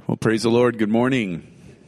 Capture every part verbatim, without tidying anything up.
Well, praise the Lord. Good morning.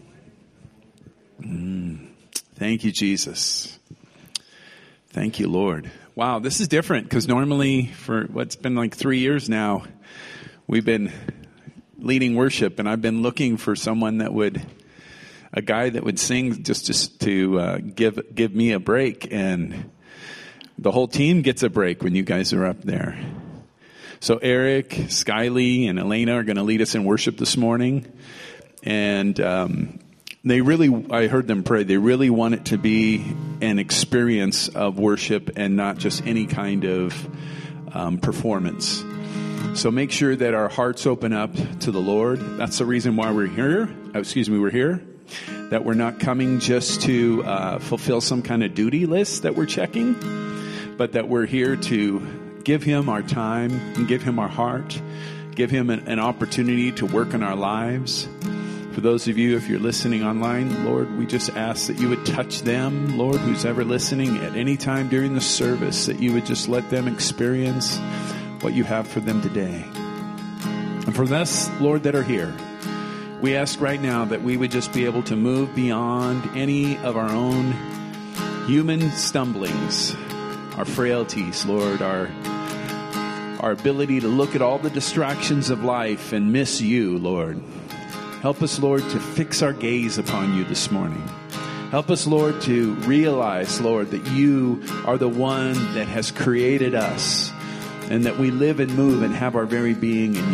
Mm, thank you, Jesus. Thank you, Lord. Wow, this is different because normally for what's been like three years now, we've been leading worship, and I've been looking for someone that would, a guy that would sing just, just to uh, give give me a break, and the whole team gets a break when you guys are up there. So Eric, Skylee, and Elena are going to lead us in worship this morning. And um, they really, I heard them pray, they really want it to be an experience of worship and not just any kind of um, performance. So make sure that our hearts open up to the Lord. That's the reason why we're here. Oh, excuse me, we're here. That we're not coming just to uh, fulfill some kind of duty list that we're checking, but that we're here to give him our time and give him our heart, give him an, an opportunity to work in our lives. For those of you, if you're listening online, Lord, we just ask that you would touch them, Lord, who's ever listening at any time during the service, that you would just let them experience what you have for them today. And for us, Lord, that are here, we ask right now that we would just be able to move beyond any of our own human stumblings, our frailties, Lord, our our ability to look at all the distractions of life and miss you, Lord. Help us, Lord, to fix our gaze upon you this morning. Help us, Lord, to realize, Lord, that you are the one that has created us and that we live and move and have our very being in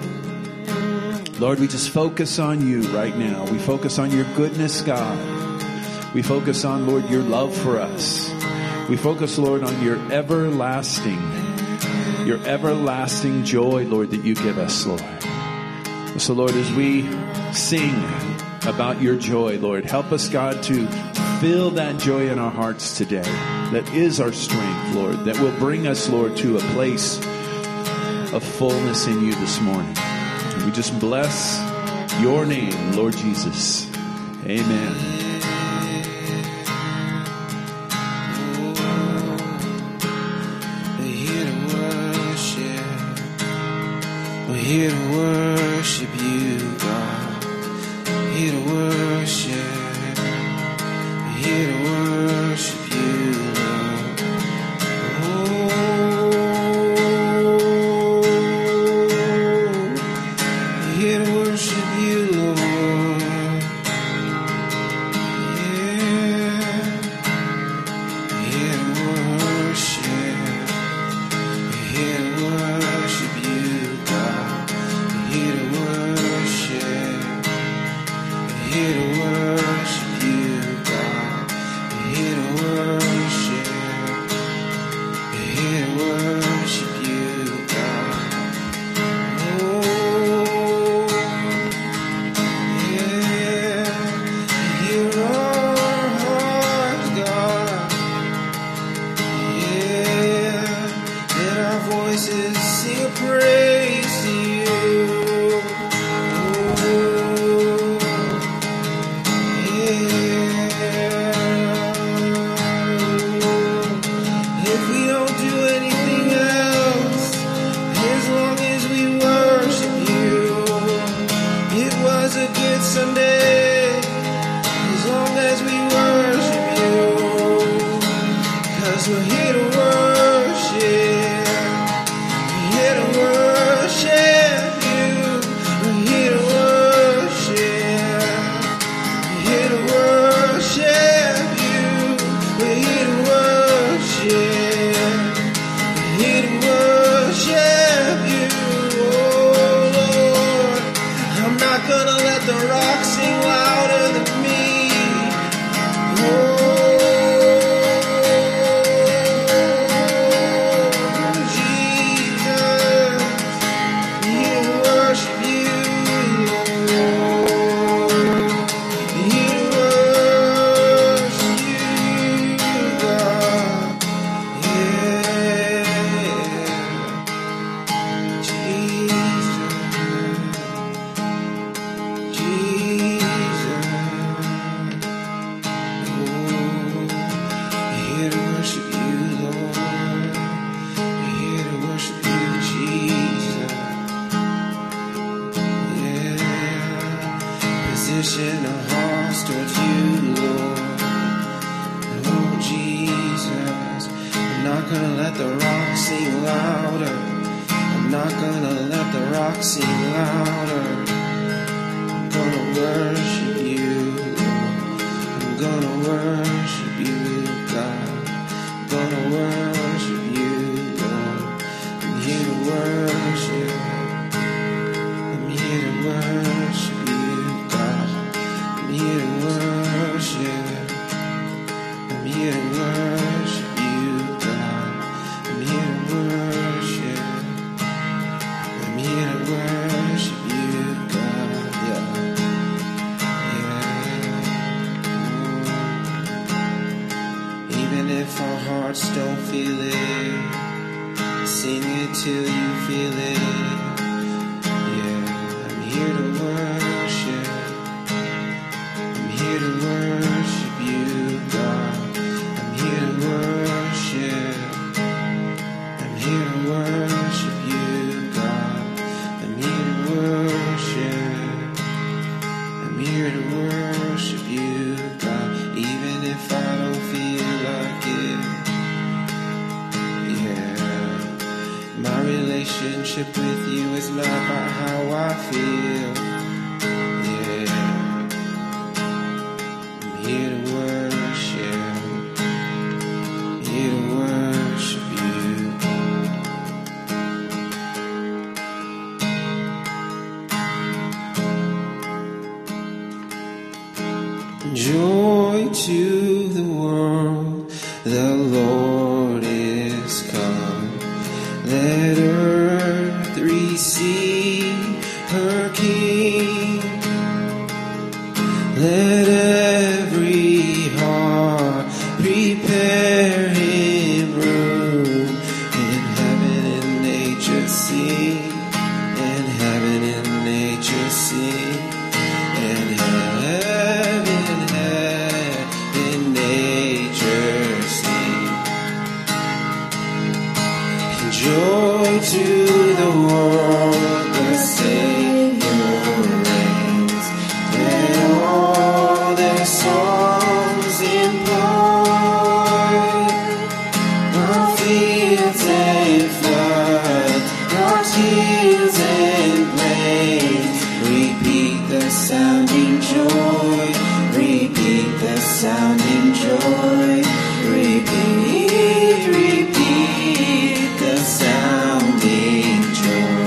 you. Lord, we just focus on you right now. We focus on your goodness, God. We focus on, Lord, your love for us. We focus, Lord, on your everlasting, your everlasting joy, Lord, that you give us, Lord. So, Lord, as we sing about your joy, Lord, help us, God, to fill that joy in our hearts today. That is our strength, Lord, that will bring us, Lord, to a place of fullness in you this morning. We just bless your name, Lord Jesus. Amen. Here to worship you, God. Here to worship. Here to worship you, Lord. Oh, here to worship you, Lord. Yeah. Here to worship. Here to worship you, God. Here to worship, here to worship you, God. Here to worship, here to worship you, God. Oh, yeah, hear our hearts, God. Yeah, let our voices sing a praise to you. Sunday, as long as we worship you, 'cause we're here to worship, we're here to worship. position our hearts towards you, Lord. Oh, Jesus, I'm not gonna let the rock sing louder. I'm not gonna let the rock sing louder. I'm gonna worship you, Lord. I'm gonna worship you, God. I'm gonna worship you, Lord. I'm here to worship. I'm here to worship you, God. I'm here to worship. I'm here to worship you, God. I'm here to worship. I'm here to worship you, God. Yeah. Yeah. Even if our hearts don't feel it, sing it till you feel it. Yeah. I'm here to worship. I'm here to worship you, God. I'm here to worship. I'm here to worship you, God. I'm here to worship. I'm here to worship you, God. Even if I don't feel like it. Yeah. My relationship with you is not about how I feel. Yeah. I'm here to worship. I'm here to worship you. Joy to the world, the Lord is come. Let earth receive her King. Let every heart prepare him room. In heaven and nature sing. In heaven and nature sing. In heaven and nature sing. Joy to the world, the Savior reigns. Let all their songs employ our fields and floods, our tears and plains. Repeat the sounding joy, repeat the sounding joy, repeat, repeat the sounding joy.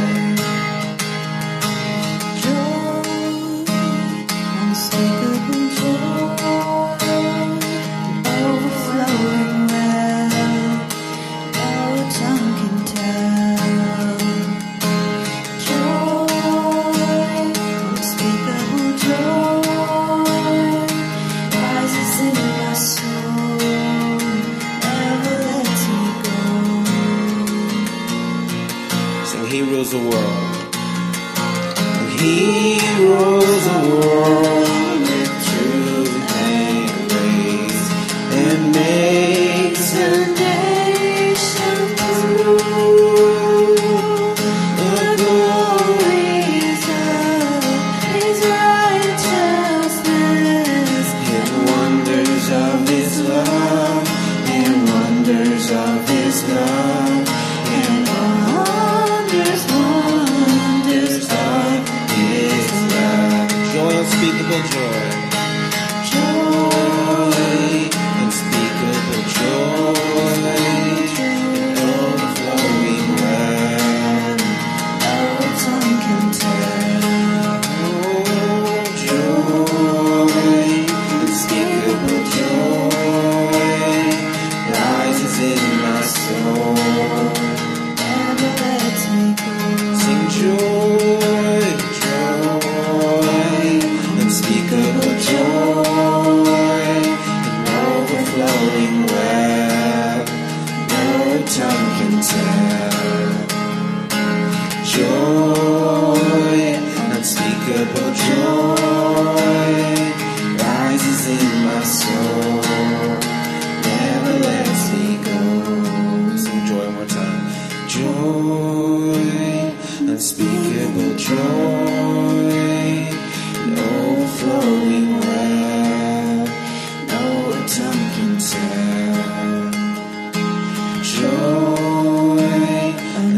Joy, unspeakable joy, overflowing well, no tongue can tell. Joy, unspeakable joy, rises in my soul, never lets me go. Sing, He rules the world. He rules the world with truth and grace, and makes the nation prove the glories of his righteousness, and wonders of his love, and wonders of his love, and wonders, wonders of his love. Joy, unspeakable joy. Joy, unspeakable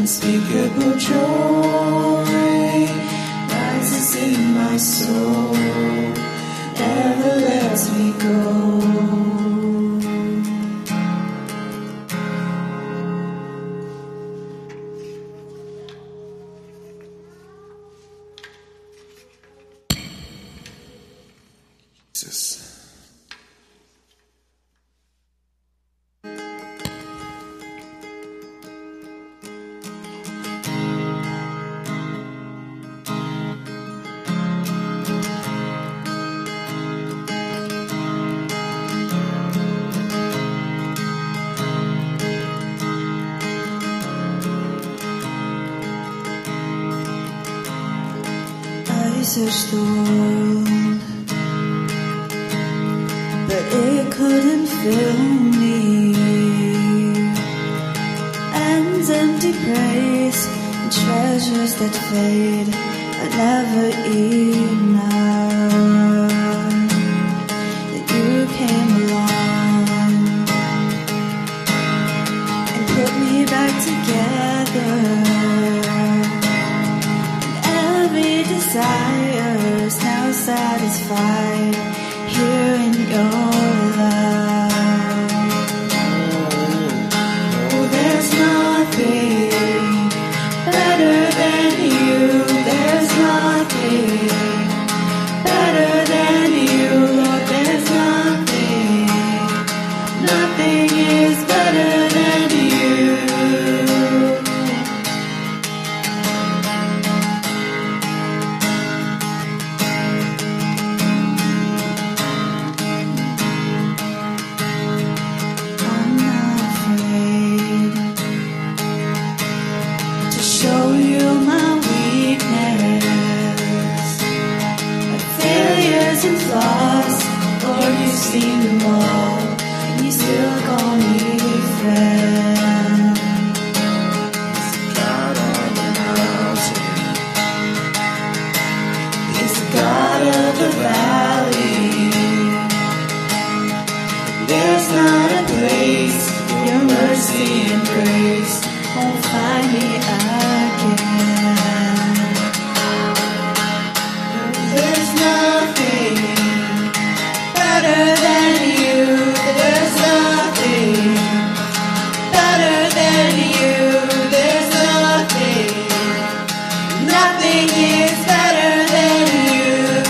unspeakable joy rises in my soul, never lets me go. Jesus. I searched the world, but it couldn't fill me. And empty praise and treasures that fade are never enough. That you came along and put me back together. Desires now satisfied here in your love. Oh, there's nothing better than you. There's nothing better than you, Lord. There's nothing, nothing is better than you. Seen them all, and you still call me friend. He's the God on the mountain. He's the God of the valley. There's not a place your mercy and grace won't find me again. There's nothing better than you. There's nothing better than you. There's nothing, nothing is better than you.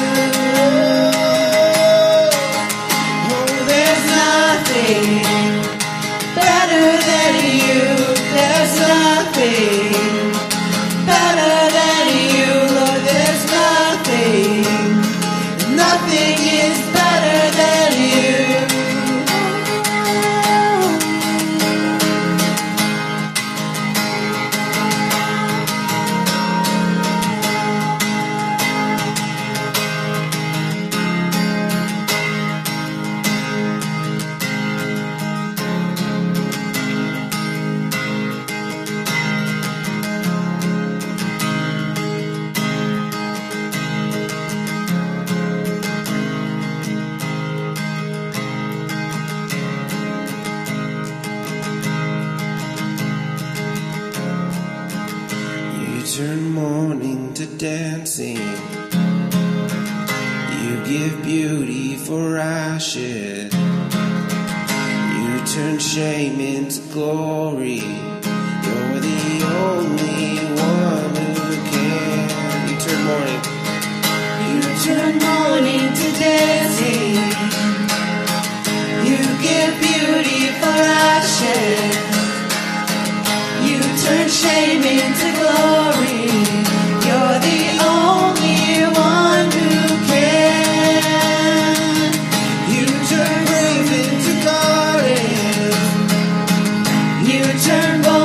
Oh, there's nothing better than you. There's nothing better than you, Lord. There's nothing, nothing is better than you. Turn mourning to dancing. You give beauty for ashes. You turn shame into glory. You're the only one who can. You turn mourning. You turn mourning to dancing. You give beauty for ashes. You turn shame into glory. You're the only one who can. You turn grave into gardens. You turn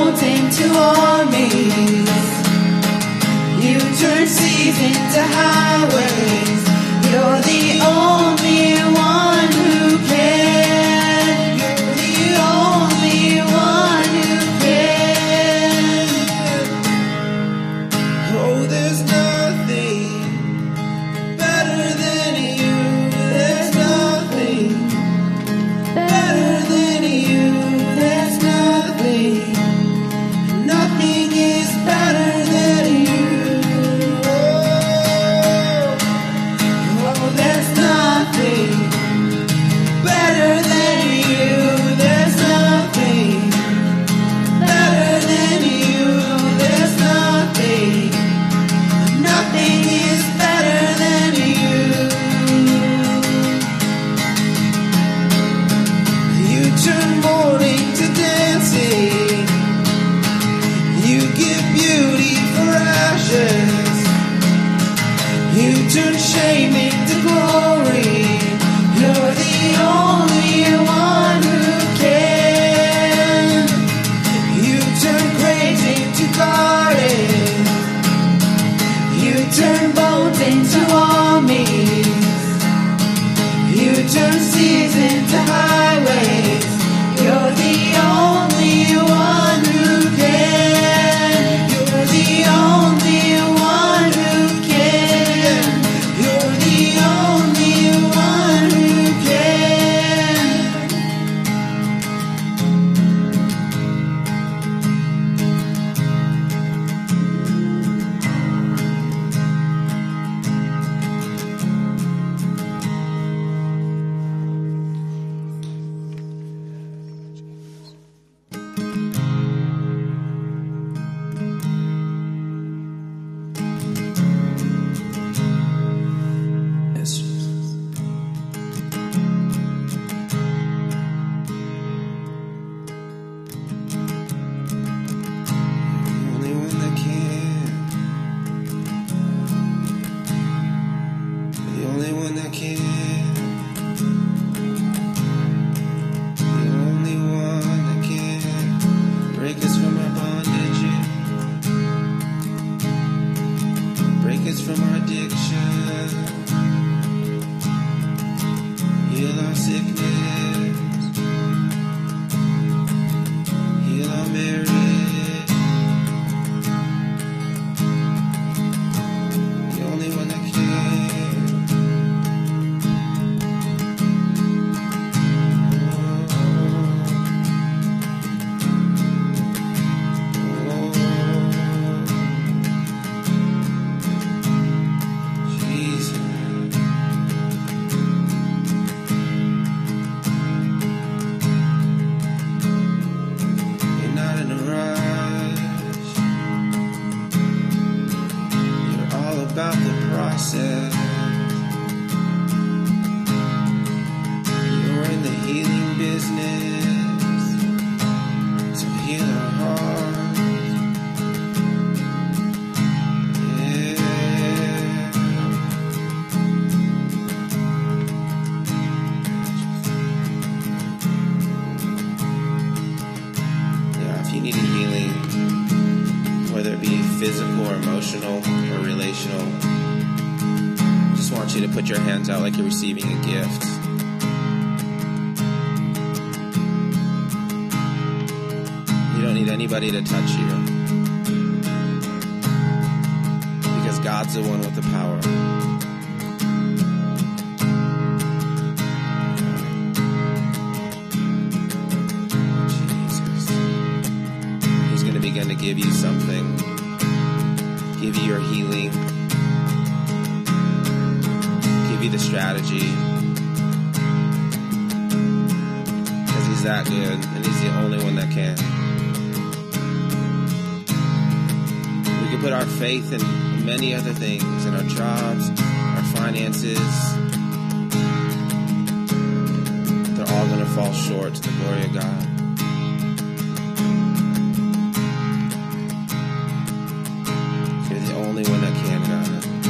process. You're in the healing business, so heal our hearts. Yeah. Yeah, if you need a healing, whether it be physical or emotional or relational, I just want you to put your hands out like you're receiving a gift. You don't need anybody to touch you, because God's the one with the power. Jesus. He's going to begin to give you something. Give you your healing. Give you the strategy. Because he's that good, and he's the only one that can. We can put our faith in many other things, in our jobs, our finances. They're all going to fall short to the glory of God. Only one that can, God.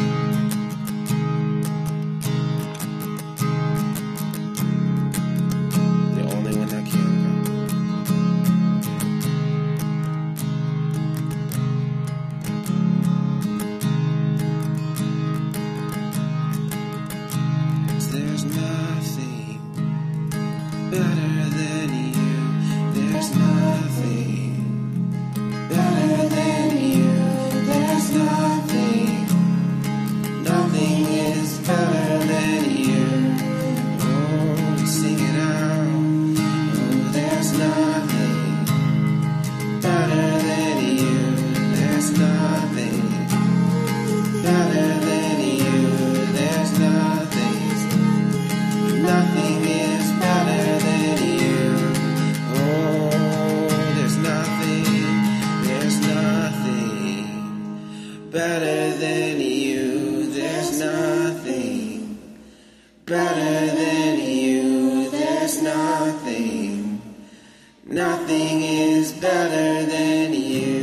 The only one that can, God. 'Cause there's nothing better than you. There's nothing better than you. There's nothing, nothing is better than you. Oh, sing it out. Oh, there's nothing better than you. There's nothing better than you. There's nothing, nothing is better than you. Oh, there's nothing, there's nothing better than you. There's nothing better than you. There's nothing, nothing is better than you.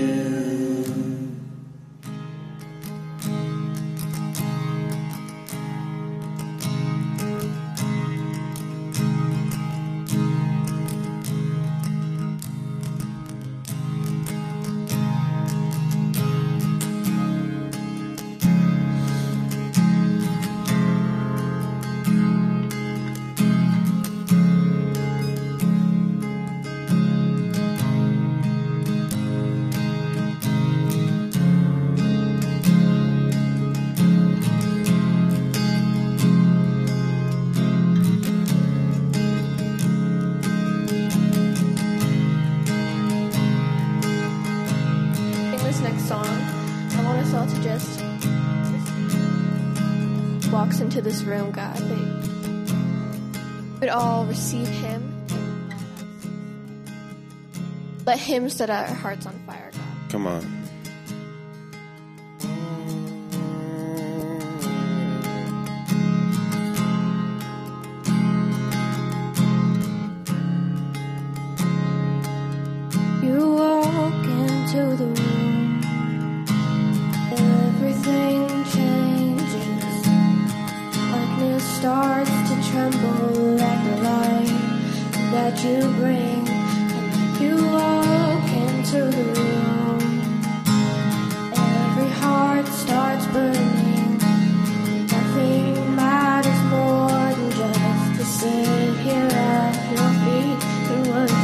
Walks into this room, God, that we'd all receive him. Let him set our hearts on fire, God. Come on. You walk into the room, everything changes. Darkness starts to tremble at the light that you bring. And you walk into the room, every heart starts burning. Nothing matters more than just to sit here at your feet and worship.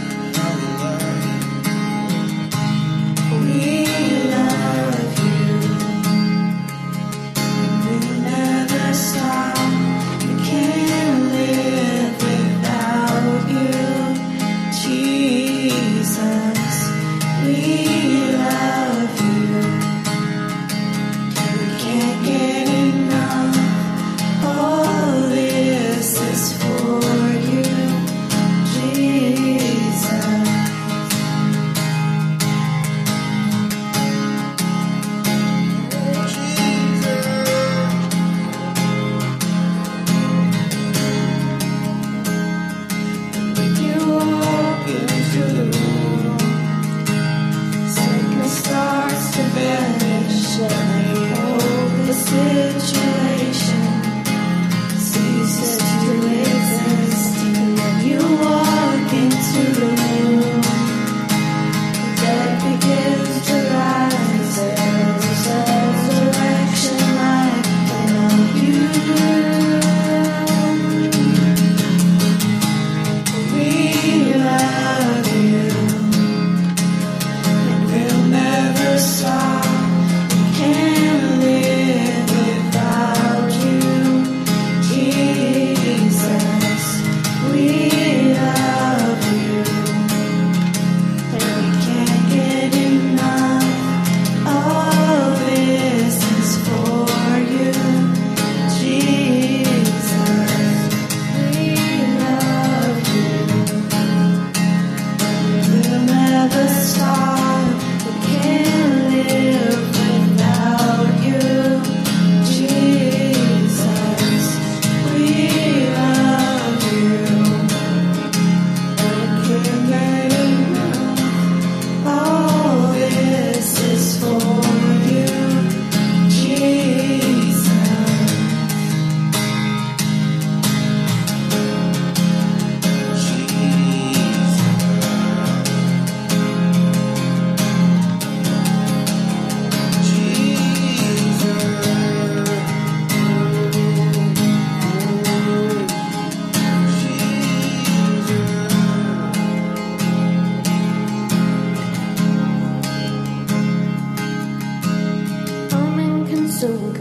We love you.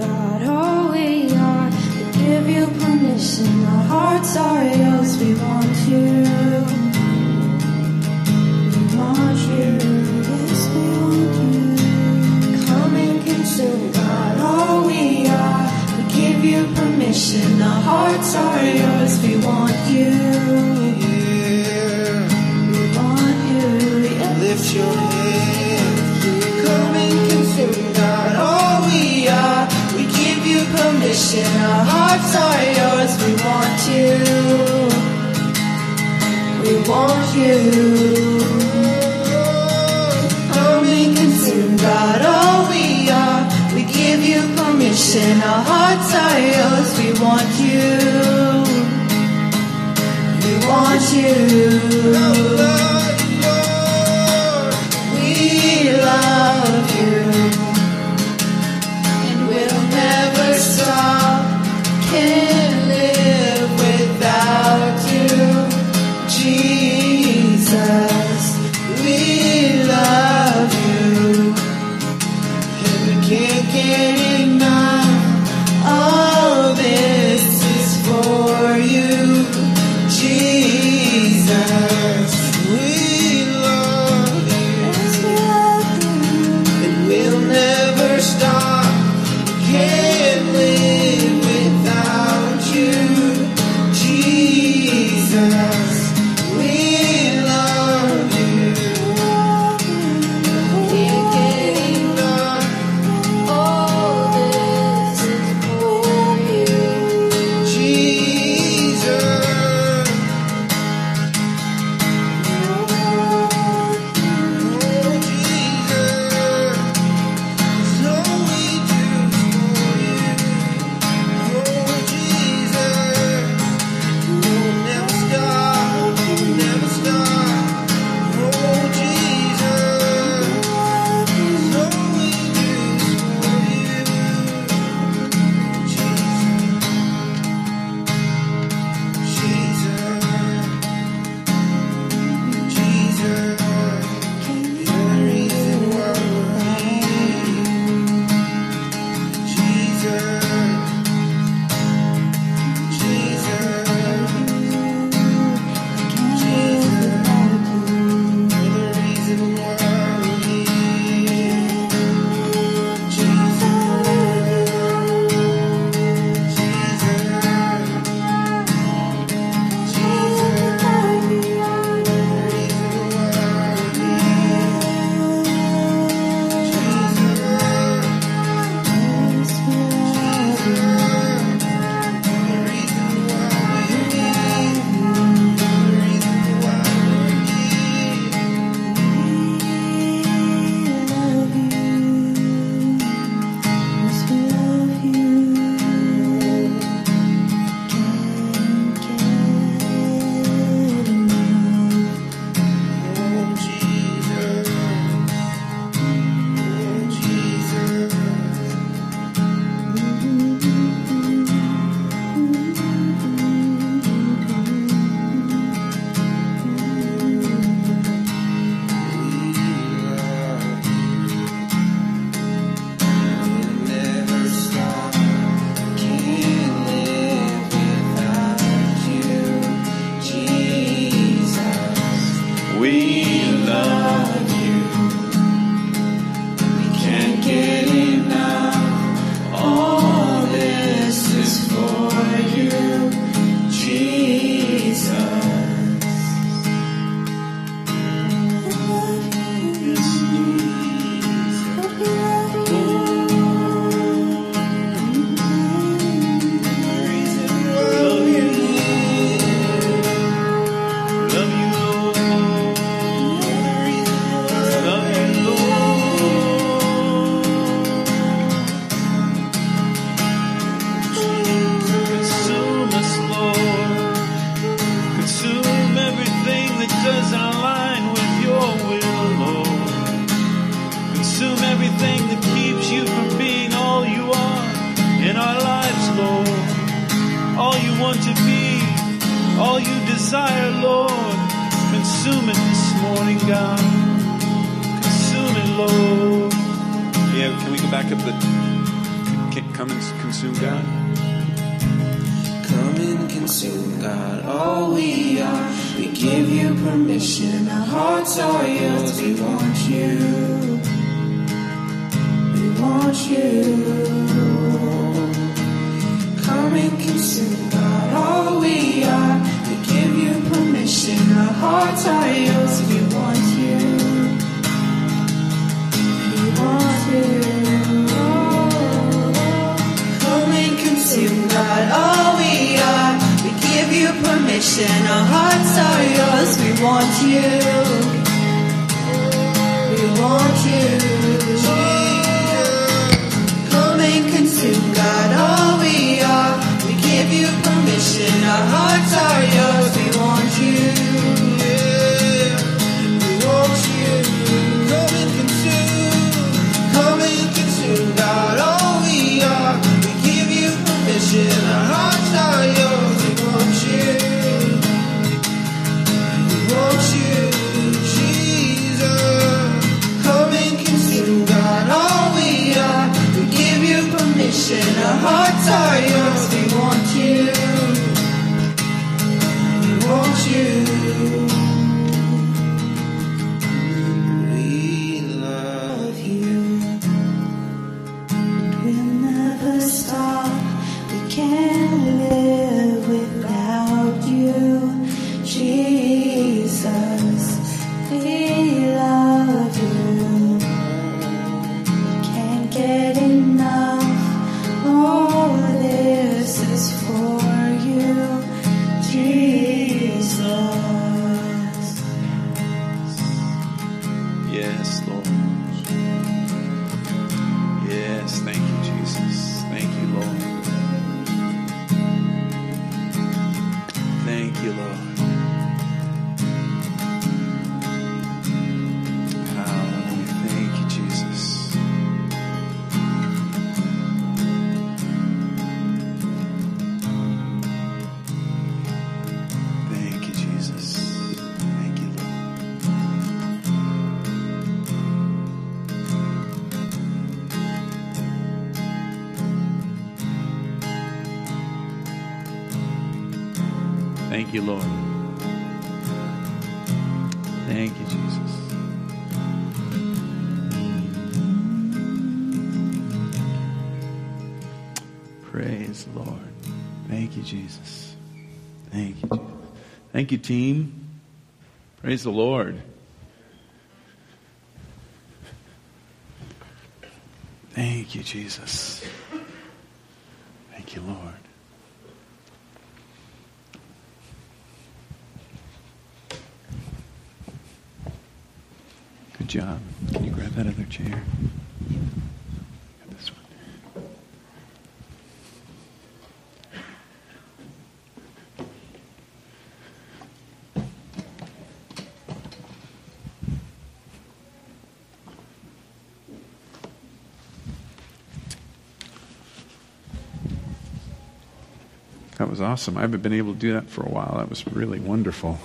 God, all we are. We give you permission. Our hearts are yours. We want you. We want you. Yes, we want you. Come and consume, God, all we are. We give you permission. Our hearts are yours. We want you. We want you. Yes. Lift your head. Come and consume, God, all we are. We give you permission. Our hearts are yours. We want you. We want you. Come and consume, God, all we are. We give you permission. Our hearts are yours. We want you. We want you. We love you. And we'll never stop. Can't live without you. Jesus, we love you. And we can't get enough. All this is for you. Jesus, we love you. And we'll never stop. Can't live without you. Jesus, we love you. Can't get enough. All this is for you. Jesus. want to be, all you desire, Lord. Consume it this morning, God. Consume it, Lord. Yeah, can we go back up the... Can, Come and consume God. Come and consume, God, all we are. We give you permission. Our hearts are yours. We want you. We want you. Come and consume, God, all we are. We give you permission. Our hearts are yours. We want you. We want you. Come and consume, God, all we are. We give you permission. Our hearts are yours. We want you. We want you. Come and consume, God, all we are. We give you permission. Our hearts are yours. We want you. We want you. Come and consume. Come and consume, God, all we are. We give you permission. Our hearts are yours. We want you. We want you, Jesus. Come and consume, God, all we are. We give you permission. Our hearts are yours. We want you. We want you. We love you. We'll never stop. We can't live without you, Jesus. We love you. Can't get enough. All this is for you, Jesus. Yes, Lord. Yes, thank you, Jesus. Thank you, Lord. Thank you, Lord. Hallelujah. Thank you, Jesus. Thank you, Jesus. Thank you, Lord. Thank you, Lord. Thank you, Jesus. Praise the Lord. Thank you, Jesus. Thank you, Jesus. Thank you, team. Praise the Lord. Thank you, Jesus. Thank you, Lord. Good job. Can you grab that other chair? Grab this one. That was awesome. I haven't been able to do that for a while. That was really wonderful.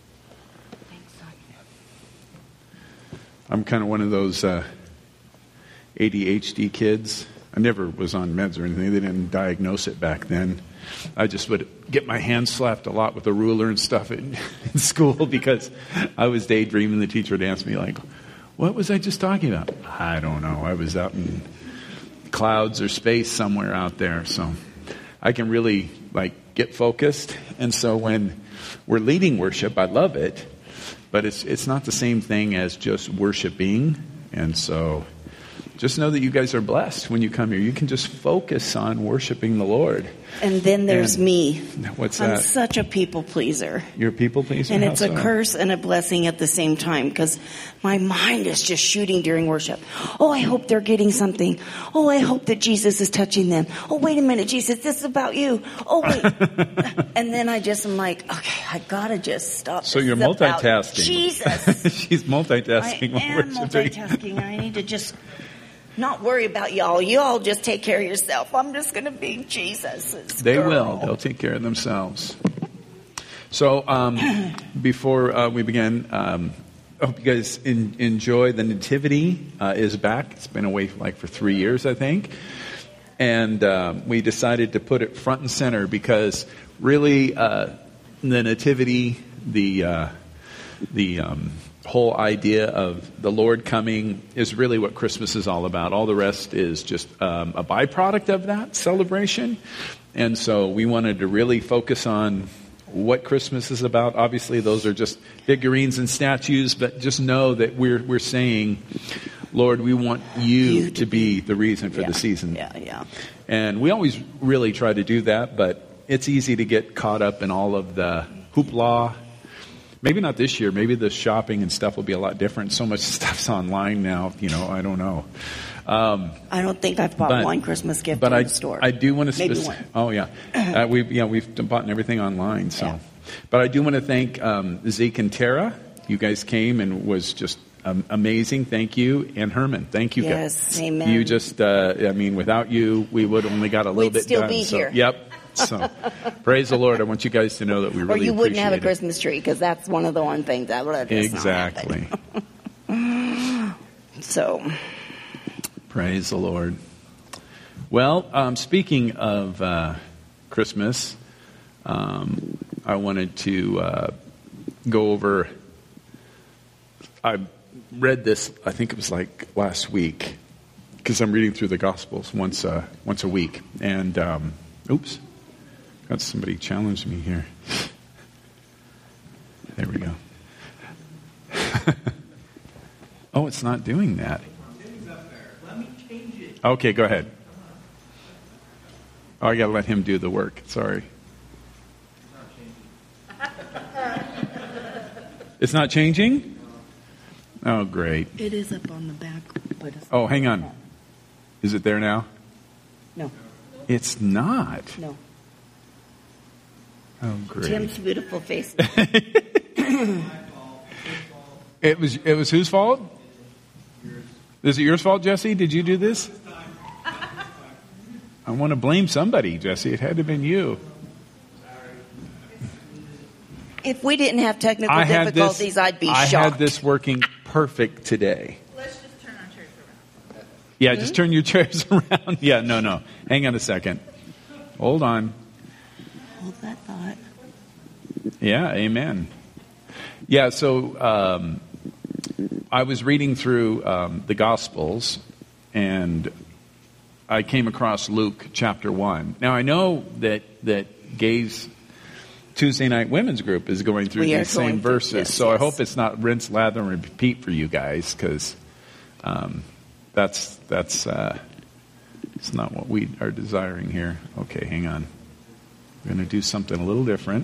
I'm kind of one of those uh, A D H D kids. I never was on meds or anything. They didn't diagnose it back then. I just would get my hand slapped a lot with a ruler and stuff in, in school because I was daydreaming. The teacher would ask me, like, what was I just talking about? I don't know. I was out in clouds or space somewhere out there. So I can really, like, get focused. And so when we're leading worship, I love it. But it's it's not the same thing as just worshiping. And so just know that you guys are blessed when you come here. You can just focus on worshiping the Lord. And then there's And me. What's I'm that? such a people pleaser. You're a people pleaser? And How it's a so? curse and a blessing at the same time because my mind is just shooting during worship. Oh, I hope they're getting something. Oh, I hope that Jesus is touching them. Oh, wait a minute, Jesus, this is about you. Oh, wait. And then I just am like, okay, I gotta just stop. So This you're is about multitasking. Jesus. She's multitasking. I while am worshiping. multitasking. I need to just not worry about y'all. You all just take care of yourself. I'm just going to be Jesus' They girl. will. They'll take care of themselves. So um, before uh, we begin, um, I hope you guys in, enjoy. The Nativity uh, is back. It's been away like for three years, I think. And um, we decided to put it front and center because really uh, the nativity, the uh, the um, whole idea of the Lord coming is really what Christmas is all about. All the rest is just um, a byproduct of that celebration. And so we wanted to really focus on what Christmas is about. Obviously, those are just figurines and statues, but just know that we're we're saying, Lord, we want you, you to, to be the reason for yeah, the season. Yeah, yeah. And we always really try to do that, but it's easy to get caught up in all of the hoopla. Maybe not this year. Maybe the shopping and stuff will be a lot different. So much stuff's online now, you know, I don't know. Um, I don't think I've bought but, one Christmas gift but in I, the store. I do want to... Maybe Spec- one. Oh, yeah. Uh, we, yeah, we've bought everything online, so... Yeah. But I do want to thank um, Zeke and Tara. You guys came and was just um, amazing. Thank you. And Herman, thank you yes, guys. Amen. You just, uh, I mean, without you, we would only got a little We'd bit still done. be so, here. Yep. So, praise the Lord. I want you guys to know that we really Or you wouldn't have a appreciate it. Christmas tree, because that's one of the one things that would have Exactly. So, praise the Lord. Well, um, speaking of uh, Christmas, um, I wanted to uh, go over, I read this, I think it was like last week, because I'm reading through the Gospels once, uh, once a week. And, um, oops, got somebody challenged me here. There we go. Oh, it's not doing that. Okay, go ahead. Oh, I got to let him do the work. Sorry. It's not changing? Oh, great. it is up on the back. But it's Oh, hang on. Is it there now? No, It's not. no. Oh, great. Tim's beautiful face. It was it was whose fault? Is it yours fault, Jesse? Did you do this? I want to blame somebody, Jesse. It had to have been you. If we didn't have technical I had difficulties, this, I'd be I shocked. had this working perfect today. Let's just turn our chairs around. Yeah, just turn your chairs around. Yeah, no, no. Hang on a second. Hold on. Hold that thought. Yeah, amen. Yeah, so um, I was reading through um, the Gospels, and I came across Luke chapter one. Now, I know that, that Gay's Tuesday night women's group is going through We are these going same through verses, this, so I yes. hope it's not rinse, lather, and repeat for you guys, because um, that's that's uh, it's not what we are desiring here. Okay, hang on. We're going to do something a little different.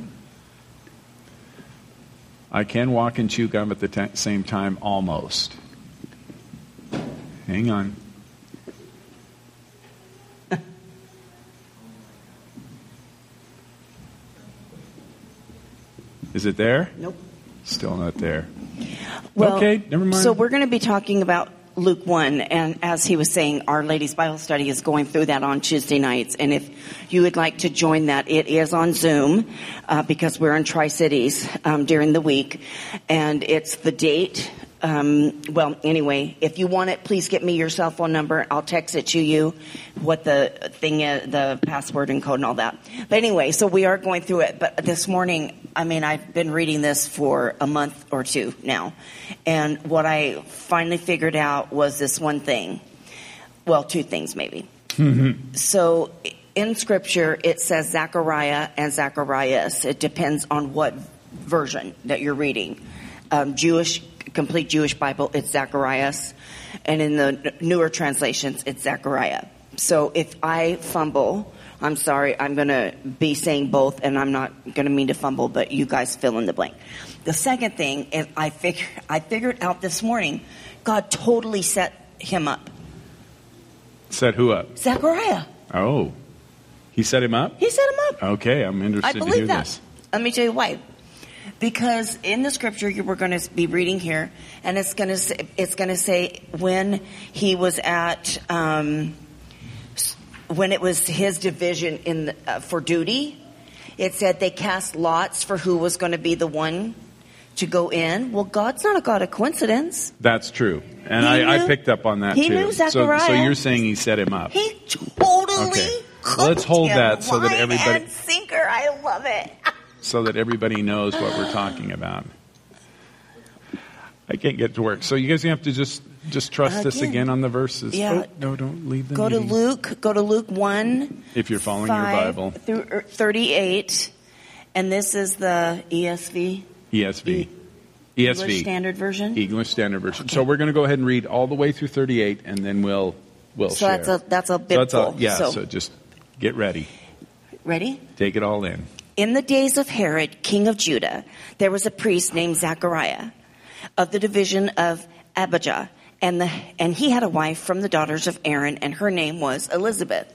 I can walk and chew gum at the t- same time, almost. Hang on. Is it there? Nope. Still not there. Well, Okay, never mind. So we're going to be talking about Luke one, and as he was saying, Our Lady's Bible Study is going through that on Tuesday nights, and if you would like to join that, it is on Zoom, uh, because we're in Tri-Cities um, during the week, and it's the date. Um, well, anyway, if you want it, please get me your cell phone number. I'll text it to you, what the thing is, the password and code and all that. But anyway, so we are going through it. But this morning, I mean, I've been reading this for a month or two now. And what I finally figured out was this one thing. Well, two things maybe. So in Scripture, it says Zechariah and Zacharias. It depends on what version that you're reading. Um, Jewish Complete Jewish Bible, it's Zacharias. And in the newer translations, it's Zechariah. So if I fumble, I'm sorry, I'm going to be saying both, and I'm not going to mean to fumble, but you guys fill in the blank. The second thing is I, figure, I figured out this morning, God totally set him up. Set who up? Zechariah. Oh. He set him up? He set him up. Okay, I'm I interested to hear believe that. this. Let me tell you why. Because in the scripture you we're going to be reading here, and it's going to say, it's going to say when he was at um, when it was his division in the, uh, for duty, it said they cast lots for who was going to be the one to go in. Well, God's not a God of coincidence. That's true. And He I, I knew- picked up on that he too. knew so, so Zechariah. you're saying he set him up. He totally Okay. cooked Well, let's hold him, that so that line everybody- and sinker. I love it. so that everybody knows what we're talking about. I can't get to work. So you guys have to just just trust us Again. again on the verses. Yeah. Oh, no, don't leave the Go to meeting. Luke. Go to Luke one. If you're following your five Bible. through er, thirty-eight, and this is the E S V. E S V. E- E S English V. Standard Version. English Standard Version. Okay. So we're going to go ahead and read all the way through thirty-eight, and then we'll we'll So share. that's a that's a so bit that's a, full. yeah. So, So just get ready. ready? Take it all in. In the days of Herod, king of Judah, there was a priest named Zechariah of the division of Abijah, and the and he had a wife from the daughters of Aaron, and her name was Elizabeth.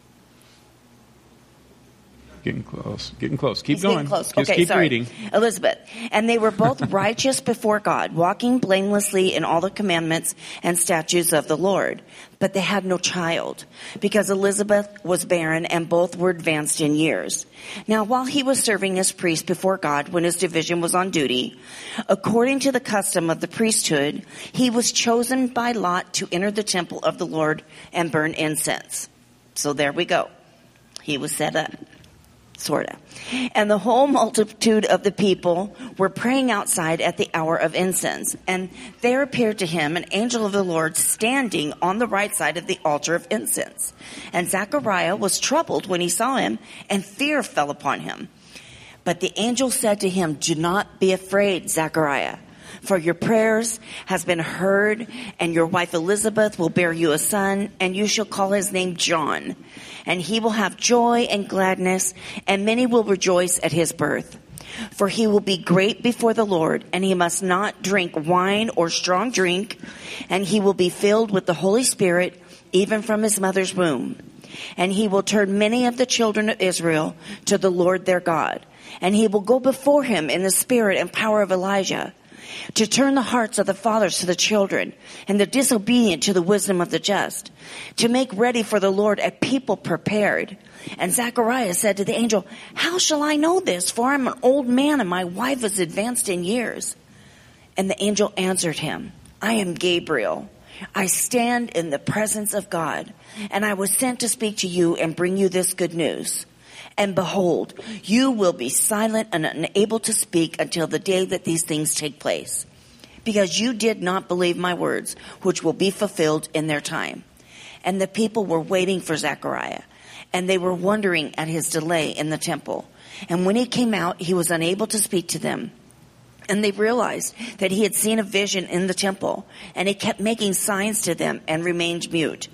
Getting close. Getting close. Keep He's going. getting close. Just Okay, keep sorry. reading. Elizabeth. And they were both righteous before God, walking blamelessly in all the commandments and statutes of the Lord. But they had no child, because Elizabeth was barren and both were advanced in years. Now, while he was serving as priest before God when his division was on duty, according to the custom of the priesthood, he was chosen by lot to enter the temple of the Lord and burn incense. So there we go. He was set up. Sort of. And the whole multitude of the people were praying outside at the hour of incense. And there appeared to him an angel of the Lord standing on the right side of the altar of incense. And Zechariah was troubled when he saw him, and fear fell upon him. But the angel said to him, "Do not be afraid, Zechariah, for your prayers has been heard, and your wife Elizabeth will bear you a son, and you shall call his name John. And he will have joy and gladness, and many will rejoice at his birth. For he will be great before the Lord, and he must not drink wine or strong drink, and he will be filled with the Holy Spirit, even from his mother's womb. And he will turn many of the children of Israel to the Lord their God. And he will go before him in the spirit and power of Elijah, to turn the hearts of the fathers to the children, and the disobedient to the wisdom of the just, to make ready for the Lord a people prepared." And Zechariah said to the angel, "How shall I know this? For I am an old man, and my wife is advanced in years." And the angel answered him, "I am Gabriel. I stand in the presence of God, and I was sent to speak to you and bring you this good news. And behold, you will be silent and unable to speak until the day that these things take place, because you did not believe my words, which will be fulfilled in their time." And the people were waiting for Zechariah, and they were wondering at his delay in the temple. And when he came out, he was unable to speak to them. And they realized that he had seen a vision in the temple, and he kept making signs to them and remained mute.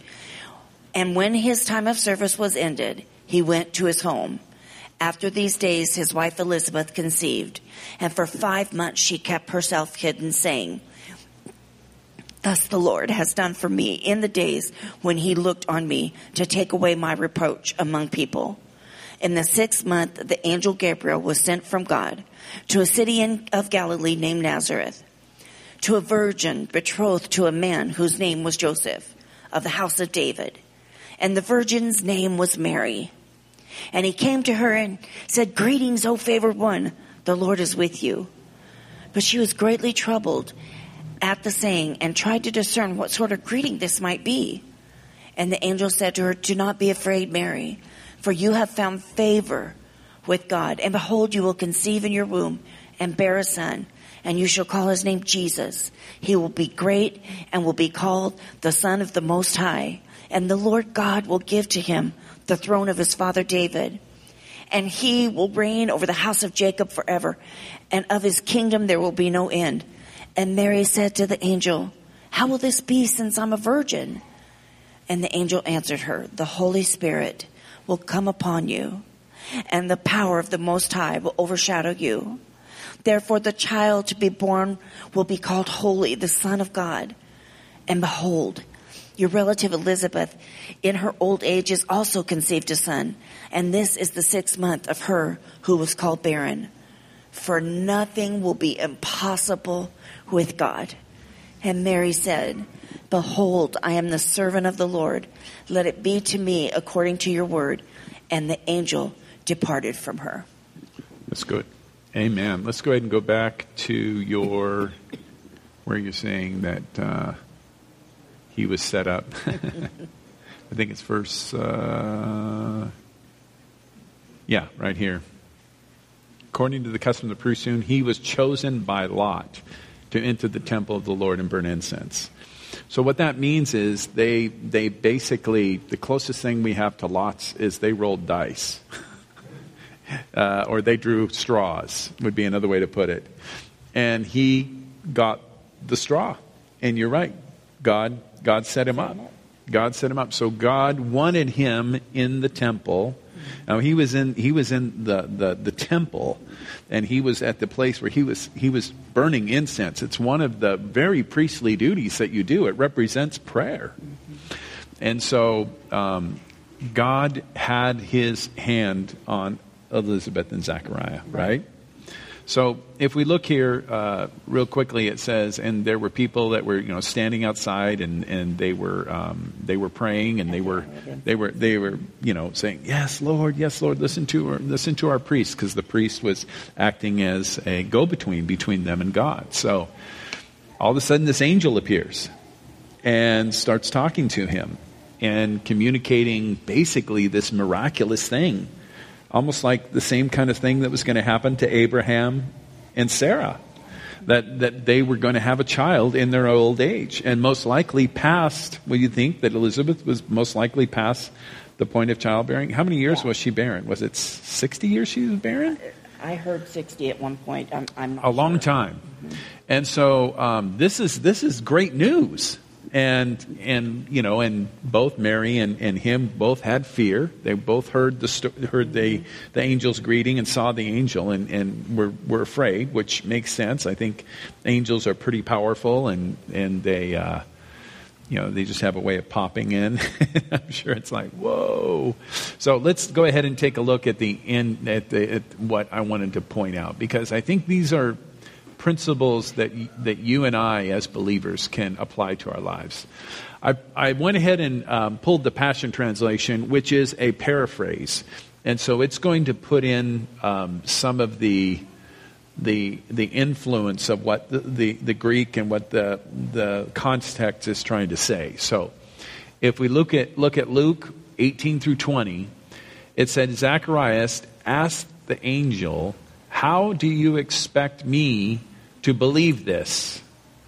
And when his time of service was ended, he went to his home. After these days, his wife Elizabeth conceived, and for five months she kept herself hidden, saying, "Thus the Lord has done for me in the days when he looked on me to take away my reproach among people." In the sixth month, the angel Gabriel was sent from God to a city in, of Galilee named Nazareth, to a virgin betrothed to a man whose name was Joseph, of the house of David. And the virgin's name was Mary. And he came to her and said, "Greetings, O favored one, the Lord is with you." But she was greatly troubled at the saying, and tried to discern what sort of greeting this might be. And the angel said to her, "Do not be afraid, Mary, for you have found favor with God. And behold, you will conceive in your womb and bear a son, and you shall call his name Jesus. He will be great and will be called the Son of the Most High. And the Lord God will give to him the throne of his father David. And he will reign over the house of Jacob forever, and of his kingdom there will be no end." And Mary said to the angel, "How will this be, since I'm a virgin?" And the angel answered her, "The Holy Spirit will come upon you, and the power of the Most High will overshadow you. Therefore the child to be born will be called Holy, the Son of God. And behold, your relative Elizabeth, in her old age, is also conceived a son, and this is the sixth month of her who was called barren. For nothing will be impossible with God." And Mary said, "Behold, I am the servant of the Lord. Let it be to me according to your word." And the angel departed from her. That's good. Amen. Let's go ahead and go back to your, where you're saying that uh, he was set up. I think it's verse, uh, yeah, right here. According to the custom of the priesthood, he was chosen by lot to enter the temple of the Lord and burn incense. So what that means is they they basically, the closest thing we have to lots is they rolled dice. uh, or they drew straws, would be another way to put it. And he got the straw. And you're right. God God set him up. God set him up. So God wanted him in the temple. Now he was in he was in the, the, the temple, and he was at the place where he was he was burning incense. It's one of the very priestly duties that you do. It represents prayer. And so um, God had his hand on Elizabeth and Zechariah, right? So if we look here uh, real quickly, it says, and there were people that were, you know, standing outside, and, and they were um, they were praying, and they were they were they were you know saying, "Yes, Lord, yes, Lord, listen to our, listen to our priest," because the priest was acting as a go-between between them and God. So all of a sudden, this angel appears and starts talking to him and communicating basically this miraculous thing. Almost like the same kind of thing that was going to happen to Abraham and Sarah. That that they were going to have a child in their old age. And most likely past, well, you think that Elizabeth was most likely past the point of childbearing? How many years yeah. was she barren? Was it sixty years she was barren? I heard sixty at one point. I'm, I'm not A long sure. time. Mm-hmm. And so um, this is this is great news. And, and you know, and both Mary and, and him both had fear. They both heard the sto- heard the, the angel's greeting and saw the angel and, and were, were afraid, which makes sense. I think angels are pretty powerful, and, and they, uh, you know, they just have a way of popping in. I'm sure it's like, whoa. So let's go ahead and take a look at the end, at, the, at what I wanted to point out, because I think these are principles that that you and I as believers can apply to our lives. I, I went ahead and um, pulled the Passion Translation, which is a paraphrase, and so it's going to put in um, some of the the the influence of what the, the, the Greek and what the the context is trying to say. So, if we look at look at Luke eighteen through twenty, it said Zacharias asked the angel, "How do you expect me to believe this?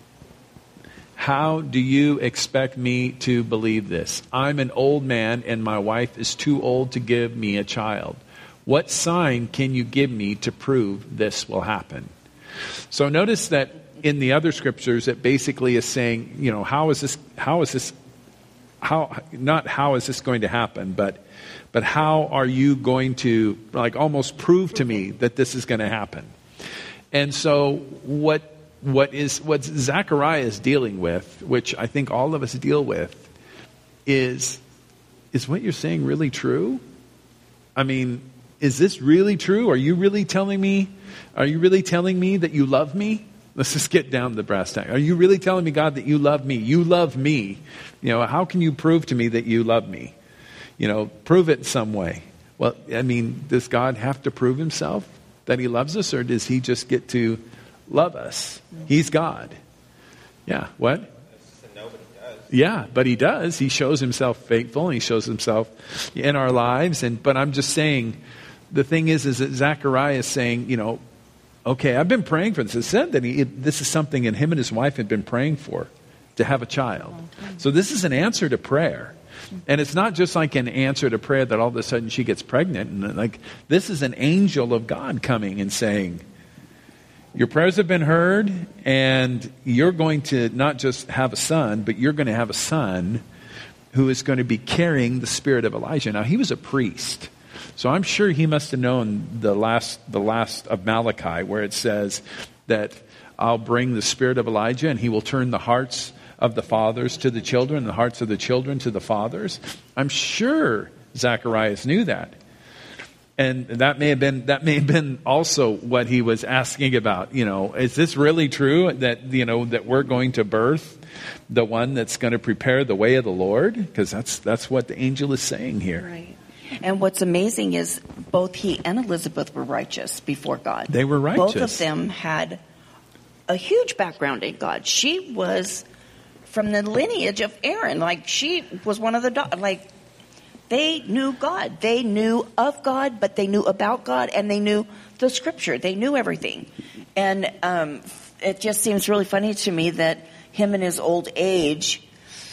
How do you expect me to believe this? I'm an old man and my wife is too old to give me a child. What sign can you give me to prove this will happen?" So notice that in the other scriptures, it basically is saying, you know, how is this, how is this, how, not how is this going to happen, but, but how are you going to, like, almost prove to me that this is going to happen? And so what what is what Zechariah is dealing with, which I think all of us deal with, is is what you're saying really true? I mean, is this really true? Are you really telling me? Are you really telling me that you love me? Let's just get down to the brass tacks. Are you really telling me, God, that you love me? You love me. You know, how can you prove to me that you love me? You know, prove it in some way. Well, I mean, does God have to prove himself that he loves us, or does he just get to love us? He's God. Yeah, what? Yeah, but he does. He shows himself faithful, and he shows himself in our lives. And but I'm just saying, the thing is, is that Zechariah is saying, you know, okay, I've been praying for this. It said that he, it, this is something that him and his wife had been praying for, to have a child. So this is an answer to prayer. And it's not just like an answer to prayer that all of a sudden she gets pregnant. And like, this is an angel of God coming and saying, your prayers have been heard, and you're going to not just have a son, but you're going to have a son who is going to be carrying the spirit of Elijah. Now, he was a priest, so I'm sure he must have known the last the last of Malachi, where it says that I'll bring the spirit of Elijah, and he will turn the hearts of the fathers to the children, and the hearts of the children to the fathers. I'm sure Zacharias knew that. And that may have been that may have been also what he was asking about. You know, is this really true that, you know, that we're going to birth the one that's going to prepare the way of the Lord? Because that's that's what the angel is saying here. Right. And what's amazing is both he and Elizabeth were righteous before God. They were righteous. Both of them had a huge background in God. She was from the lineage of Aaron. Like, she was one of the, da- like, they knew God. They knew of God, but they knew about God, and they knew the scripture. They knew everything. And um, it just seems really funny to me that him in his old age,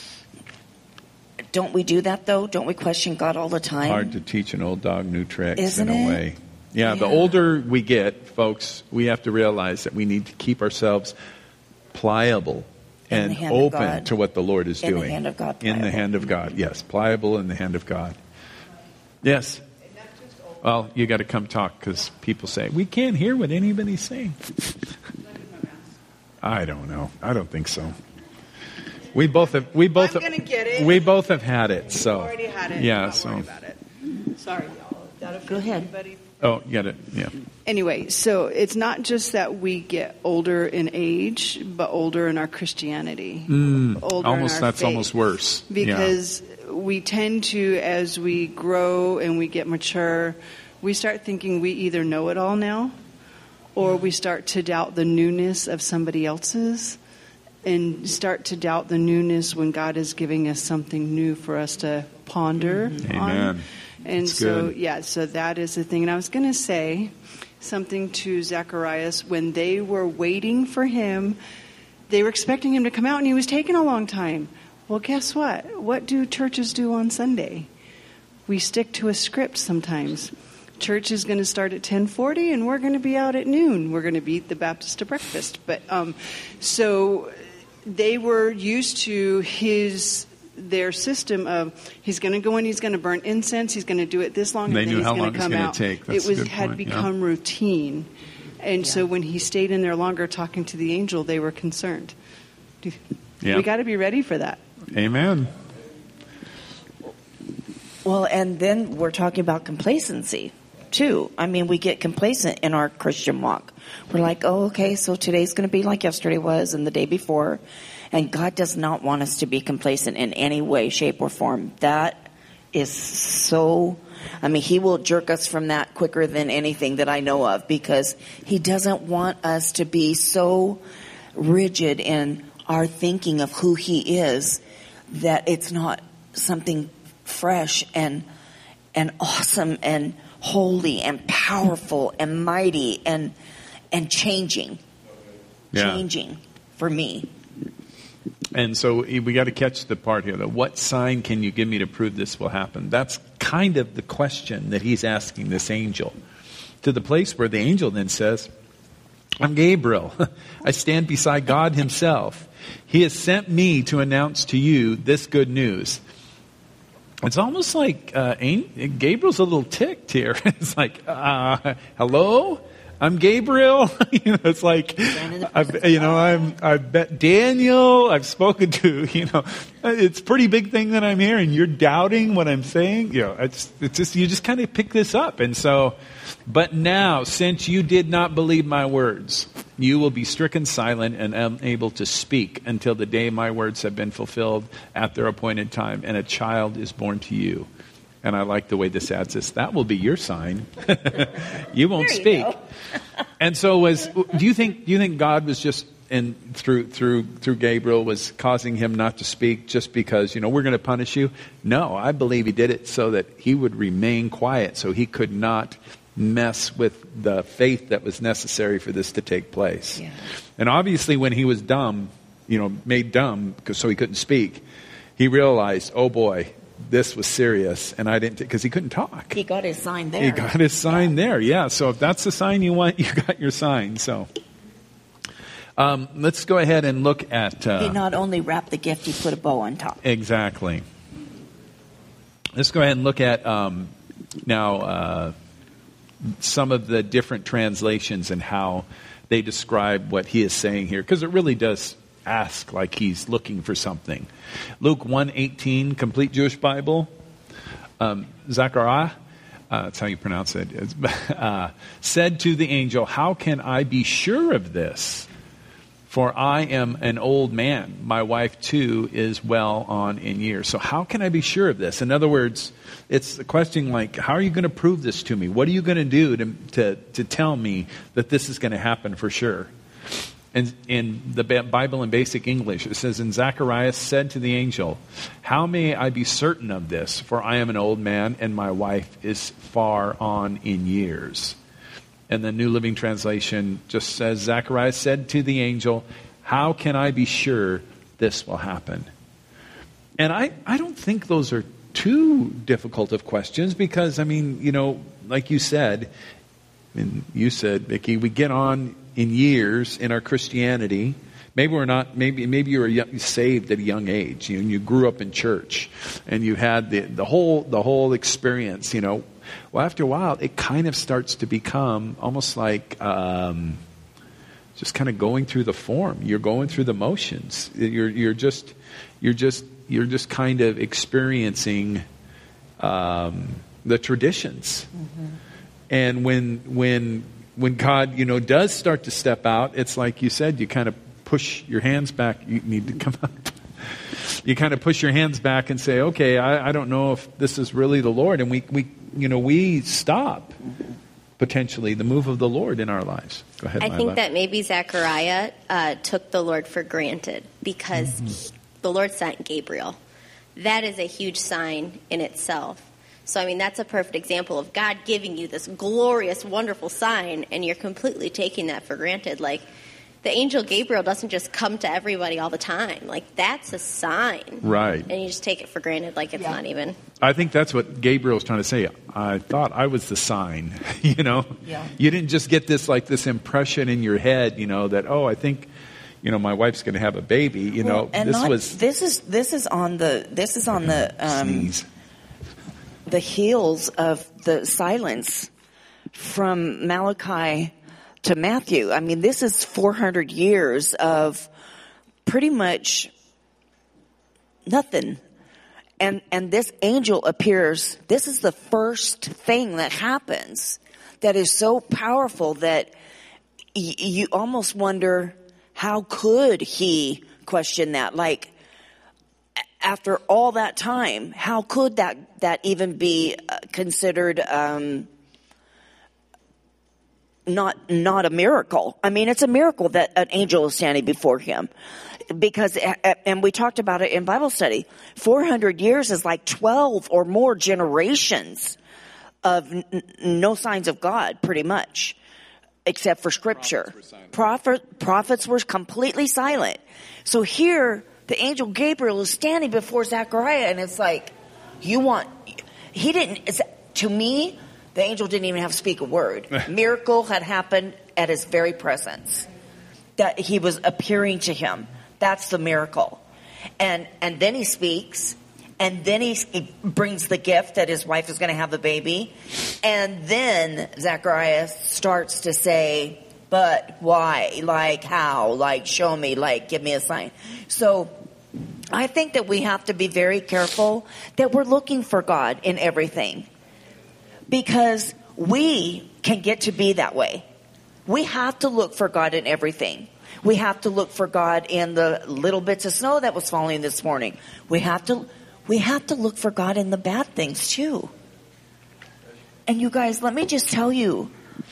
don't we do that, though? Don't we question God all the time? Hard to teach an old dog new tricks. Isn't in a it? way. Yeah, Yeah. the older we get, folks, we have to realize that we need to keep ourselves pliable In the and hand of open God. to what the Lord is In the doing. hand of God, In the pliable. hand of God, yes. Pliable in the hand of God. Yes. Well, you got to come talk because people say, we can't hear what anybody's saying. I don't know. I don't think so. We both have. We both. I'm have, gonna get it. We both have had it. So. Already had it. Yeah. Not So. worry about it. Sorry, y'all. Is that offend Go ahead. anybody? Oh, you got it. Yeah. Anyway, so it's not just that we get older in age, but older in our Christianity. older in Almost. our That's faith. almost worse. Yeah. Because we tend to, as we grow and we get mature, we start thinking we either know it all now, or we start to doubt the newness of somebody else's, and start to doubt the newness when God is giving us something new for us to ponder Amen. on. And That's so, good. yeah, so that is the thing. And I was going to say something to Zacharias when they were waiting for him. They were expecting him to come out, and he was taking a long time. Well, guess what? What do churches do on Sunday? We stick to a script sometimes. Church is going to start at ten forty, and we're going to be out at noon. We're going to beat the Baptist to breakfast. But um, so they were used to his their system of he's going to go in, he's going to burn incense, he's going to do it this long, They and then knew he's how going long to it was come gonna out. take. That's it a was good had point, yeah. become routine, and so when he stayed in there longer talking to the angel, they were concerned. Do- Yeah. We got to be ready for that. Amen. Well, and then we're talking about complacency, too. I mean, we get complacent in our Christian walk. We're like, oh, okay, so today's going to be like yesterday was and the day before. And God does not want us to be complacent in any way, shape, or form. That is so... I mean, he will jerk us from that quicker than anything that I know of, because he doesn't want us to be so rigid in our thinking of who he is that it's not something fresh and and awesome and holy and powerful and mighty and and changing. Yeah. Changing for me. And so we got to catch the part here, though. What sign can you give me to prove this will happen? That's kind of the question that he's asking this angel. To the place where the angel then says, I'm Gabriel. I stand beside God himself. He has sent me to announce to you this good news. It's almost like uh, Gabriel's a little ticked here. It's like, uh, hello? I'm Gabriel. you know, it's like, I've, you know, I'm, I've bet Daniel. I've spoken to, you know, it's a pretty big thing that I'm here, and you're doubting what I'm saying. You know, it's, it's just, you just kind of pick this up. And so, but now, since you did not believe my words, you will be stricken silent and unable to speak until the day my words have been fulfilled at their appointed time, and a child is born to you. And I like the way this adds this. That will be your sign. You won't There you speak. go. And so, was do you think? Do you think God was just in through through through Gabriel was causing him not to speak just because, you know, we're going to punish you? No, I believe he did it so that he would remain quiet, so he could not mess with the faith that was necessary for this to take place. Yeah. And obviously, when he was dumb, you know, made dumb because so he couldn't speak, he realized, oh boy, this was serious, and I didn't, because he couldn't talk. He got his sign there. He got his sign there, yeah. So if that's the sign you want, you got your sign. So um, let's go ahead and look at... Uh, He not only wrapped the gift, he put a bow on top. Exactly. Let's go ahead and look at um, now uh, some of the different translations and how they describe what he is saying here, because it really does ask like he's looking for something. Luke one eighteen, Complete Jewish Bible. Um, Zechariah, uh, that's how you pronounce it, uh, said to the angel, how can I be sure of this? For I am an old man. My wife, too, is well on in years. So how can I be sure of this? In other words, it's a question like, how are you going to prove this to me? What are you going to do to, to, to tell me that this is going to happen for sure? And in the Bible in basic English, it says, and Zacharias said to the angel, how may I be certain of this? For I am an old man, and my wife is far on in years. And the New Living Translation just says, Zacharias said to the angel, how can I be sure this will happen? And I, I don't think those are too difficult of questions because, I mean, you know, like you said, and you said, Vicki, we get on in years in our Christianity. Maybe we're not, maybe maybe you were young, saved at a young age. You know, you grew up in church and you had the, the whole the whole experience, you know. Well, after a while, it kind of starts to become almost like um, just kind of going through the form. You're going through the motions. You're you're just you're just you're just kind of experiencing um, the traditions. Mm-hmm. And when when when God, you know, does start to step out, it's like you said, you kind of push your hands back. You need to come up. You kind of push your hands back and say, okay, I, I don't know if this is really the Lord. And we, we you know, we stop potentially the move of the Lord in our lives. Go ahead, I Lila. think that maybe Zechariah uh, took the Lord for granted because mm-hmm. he, the Lord sent Gabriel. That is a huge sign in itself. So, I mean, that's a perfect example of God giving you this glorious, wonderful sign, and you're completely taking that for granted. Like, the angel Gabriel doesn't just come to everybody all the time. Like, that's a sign. Right. And you just take it for granted like it's yeah. not even. I think that's what Gabriel's trying to say. I thought I was the sign, you know. Yeah. You didn't just get this, like, this impression in your head, you know, that, oh, I think, you know, my wife's going to have a baby, you well, know. And this not, was... This is, this is on the, this is on the, um, Sneeze. the heels of the silence from Malachi to Matthew. I mean, this is four hundred years of pretty much nothing. And and this angel appears. This is the first thing that happens that is so powerful that y- you almost wonder, how could he question that? Like, after all that time, how could that, that even be uh, considered um, not not a miracle? I mean, it's a miracle that an angel is standing before him. Because, and we talked about it in Bible study, four hundred years is like twelve or more generations of n- no signs of God, pretty much, except for Scripture. Prophets were, Prophet, prophets were completely silent. So here, the angel Gabriel is standing before Zechariah, and it's like, you want, he didn't, it's, to me, the angel didn't even have to speak a word. Miracle had happened at his very presence. That he was appearing to him. That's the miracle. And and then he speaks, and then he, he brings the gift that his wife is going to have a baby. And then Zacharias starts to say, but why? Like how? Like show me, like give me a sign. So I think that we have to be very careful that we're looking for God in everything. Because we can get to be that way. We have to look for God in everything. We have to look for God in the little bits of snow that was falling this morning. We have to, we have to look for God in the bad things too. And you guys, let me just tell you,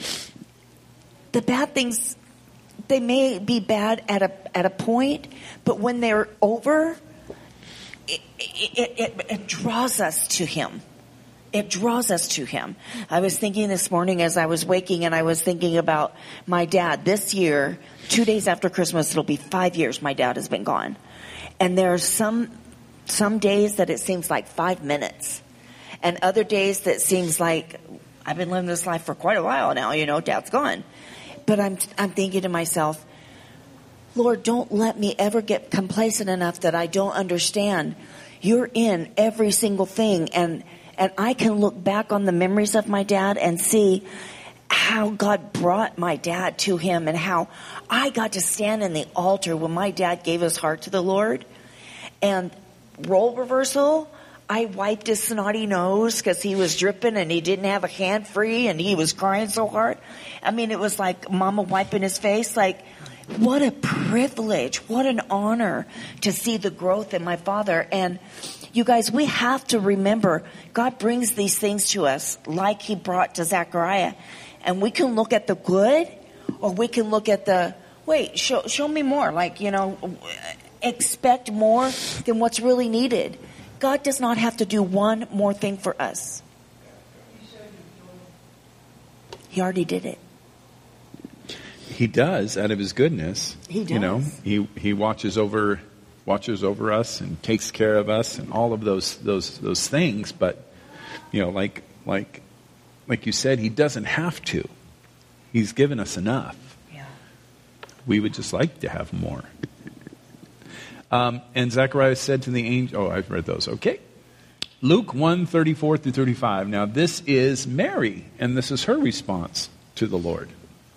the bad things, they may be bad at a at a point, but when they're over, it it, it, it draws us to Him. It draws us to Him. I was thinking this morning as I was waking, and I was thinking about my dad. This year, two days after Christmas, it'll be five years my dad has been gone. And there are some some days that it seems like five minutes. And other days that seems like I've been living this life for quite a while now, you know, Dad's gone. But I'm I'm thinking to myself, Lord, don't let me ever get complacent enough that I don't understand. You're in every single thing, and And I can look back on the memories of my dad and see how God brought my dad to Him, and how I got to stand in the altar when my dad gave his heart to the Lord. And role reversal, I wiped his snotty nose because he was dripping and he didn't have a hand free and he was crying so hard. I mean, it was like mama wiping his face. Like, what a privilege, what an honor to see the growth in my father. And you guys, we have to remember, God brings these things to us like he brought to Zechariah. And we can look at the good, or we can look at the, wait, show, show me more. Like, you know, expect more than what's really needed. God does not have to do one more thing for us. He already did it. He does out of his goodness. He does. You know, he he watches over watches over us and takes care of us and all of those those those things. But you know, like like like you said, he doesn't have to. He's given us enough. Yeah. We would just like to have more. Um, and Zechariah said to the angel, oh, I've read those. Okay. Luke one, thirty-four through thirty-five. Now this is Mary, and this is her response to the Lord.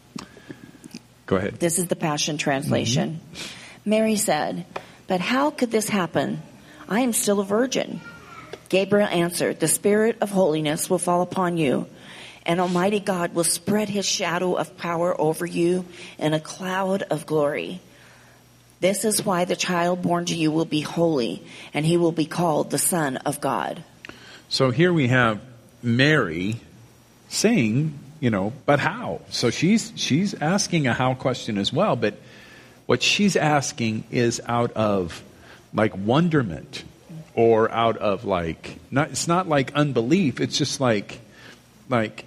Go ahead. This is the Passion Translation. Mm-hmm. Mary said, "But how could this happen? I am still a virgin." Gabriel answered, "The Spirit of holiness will fall upon you, and Almighty God will spread his shadow of power over you in a cloud of glory. This is why the child born to you will be holy, and he will be called the Son of God." So here we have Mary saying, you know, but how? So she's she's asking a how question as well, but what she's asking is out of like wonderment or out of like, not, it's not like unbelief, it's just like, like,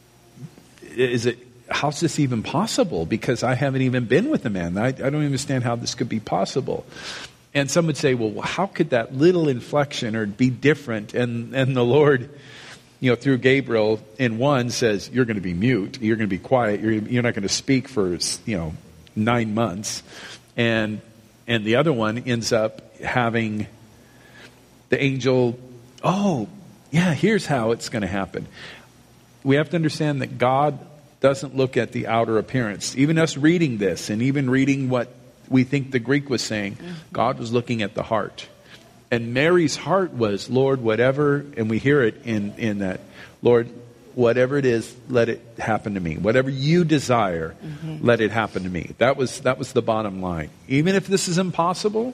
is it, how's this even possible? Because I haven't even been with a man. I, I don't understand how this could be possible. And some would say, well, how could that little inflection or be different? And and the Lord, you know, through Gabriel in one says, you're going to be mute. You're going to be quiet. You're, you're not going to speak for, you know, nine months. And and the other one ends up having the angel, oh, yeah, here's how it's going to happen. We have to understand that God doesn't look at the outer appearance. Even us reading this and even reading what we think the Greek was saying, mm-hmm. God was looking at the heart. And Mary's heart was, Lord, whatever, and we hear it in, in that, Lord, whatever it is, let it happen to me. Whatever you desire, mm-hmm. let it happen to me. That was that was the bottom line. Even if this is impossible,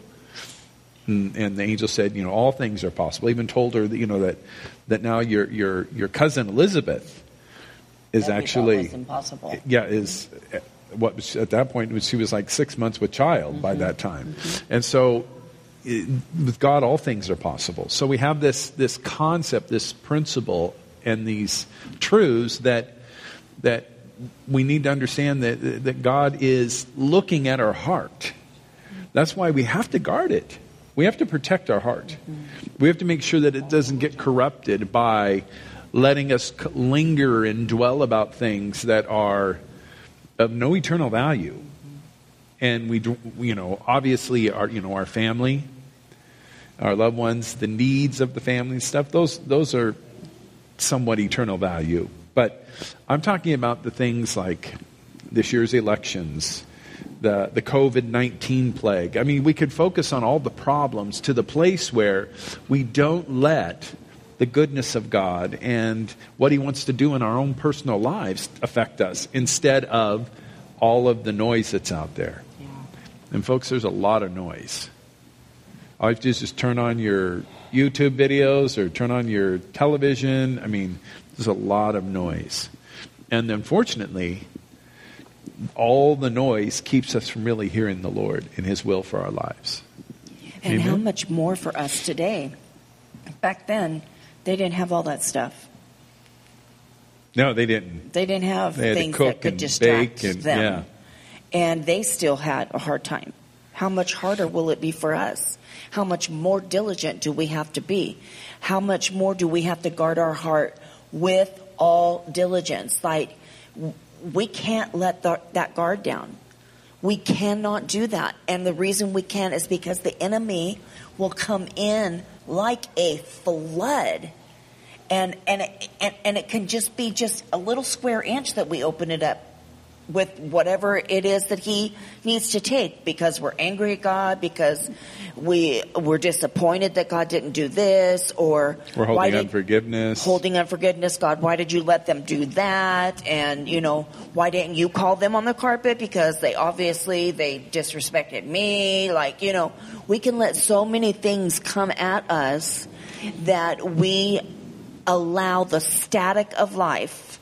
and, and the angel said, you know, all things are possible. Even told her that, you know, that that now your your your cousin Elizabeth is that actually was impossible. Yeah, is what was, at that point she was like six months with child mm-hmm. by that time, mm-hmm. and so. It, with God, all things are possible. So we have this this concept, this principle, and these truths that that we need to understand that that God is looking at our heart. That's why we have to guard it. We have to protect our heart. We have to make sure that it doesn't get corrupted by letting us linger and dwell about things that are of no eternal value. And we, you know, obviously, our, you know, our family, our loved ones, the needs of the family and stuff, those, those are somewhat eternal value. But I'm talking about the things like this year's elections, the, the covid nineteen plague. I mean, we could focus on all the problems to the place where we don't let the goodness of God and what he wants to do in our own personal lives affect us instead of all of the noise that's out there. Yeah. And folks, there's a lot of noise. All you have to do is just turn on your YouTube videos or turn on your television. I mean, there's a lot of noise. And unfortunately, all the noise keeps us from really hearing the Lord and his will for our lives. And Amen? How much more for us today? Back then, they didn't have all that stuff. No, they didn't. They didn't have they things cook that could and distract bake and, them. Yeah. And they still had a hard time. How much harder will it be for us? How much more diligent do we have to be? How much more do we have to guard our heart with all diligence? Like, we can't let the, that guard down. We cannot do that. And the reason we can't is because the enemy will come in like a flood. And and it, and, and it can just be just a little square inch that we open it up. with whatever it is that he needs to take, because we're angry at God, because we we're disappointed that God didn't do this, or we're why holding did, unforgiveness. Holding unforgiveness. God, why did you let them do that? And, you know, why didn't you call them on the carpet? Because they obviously, they disrespected me. Like, you know, we can let so many things come at us that we allow the static of life,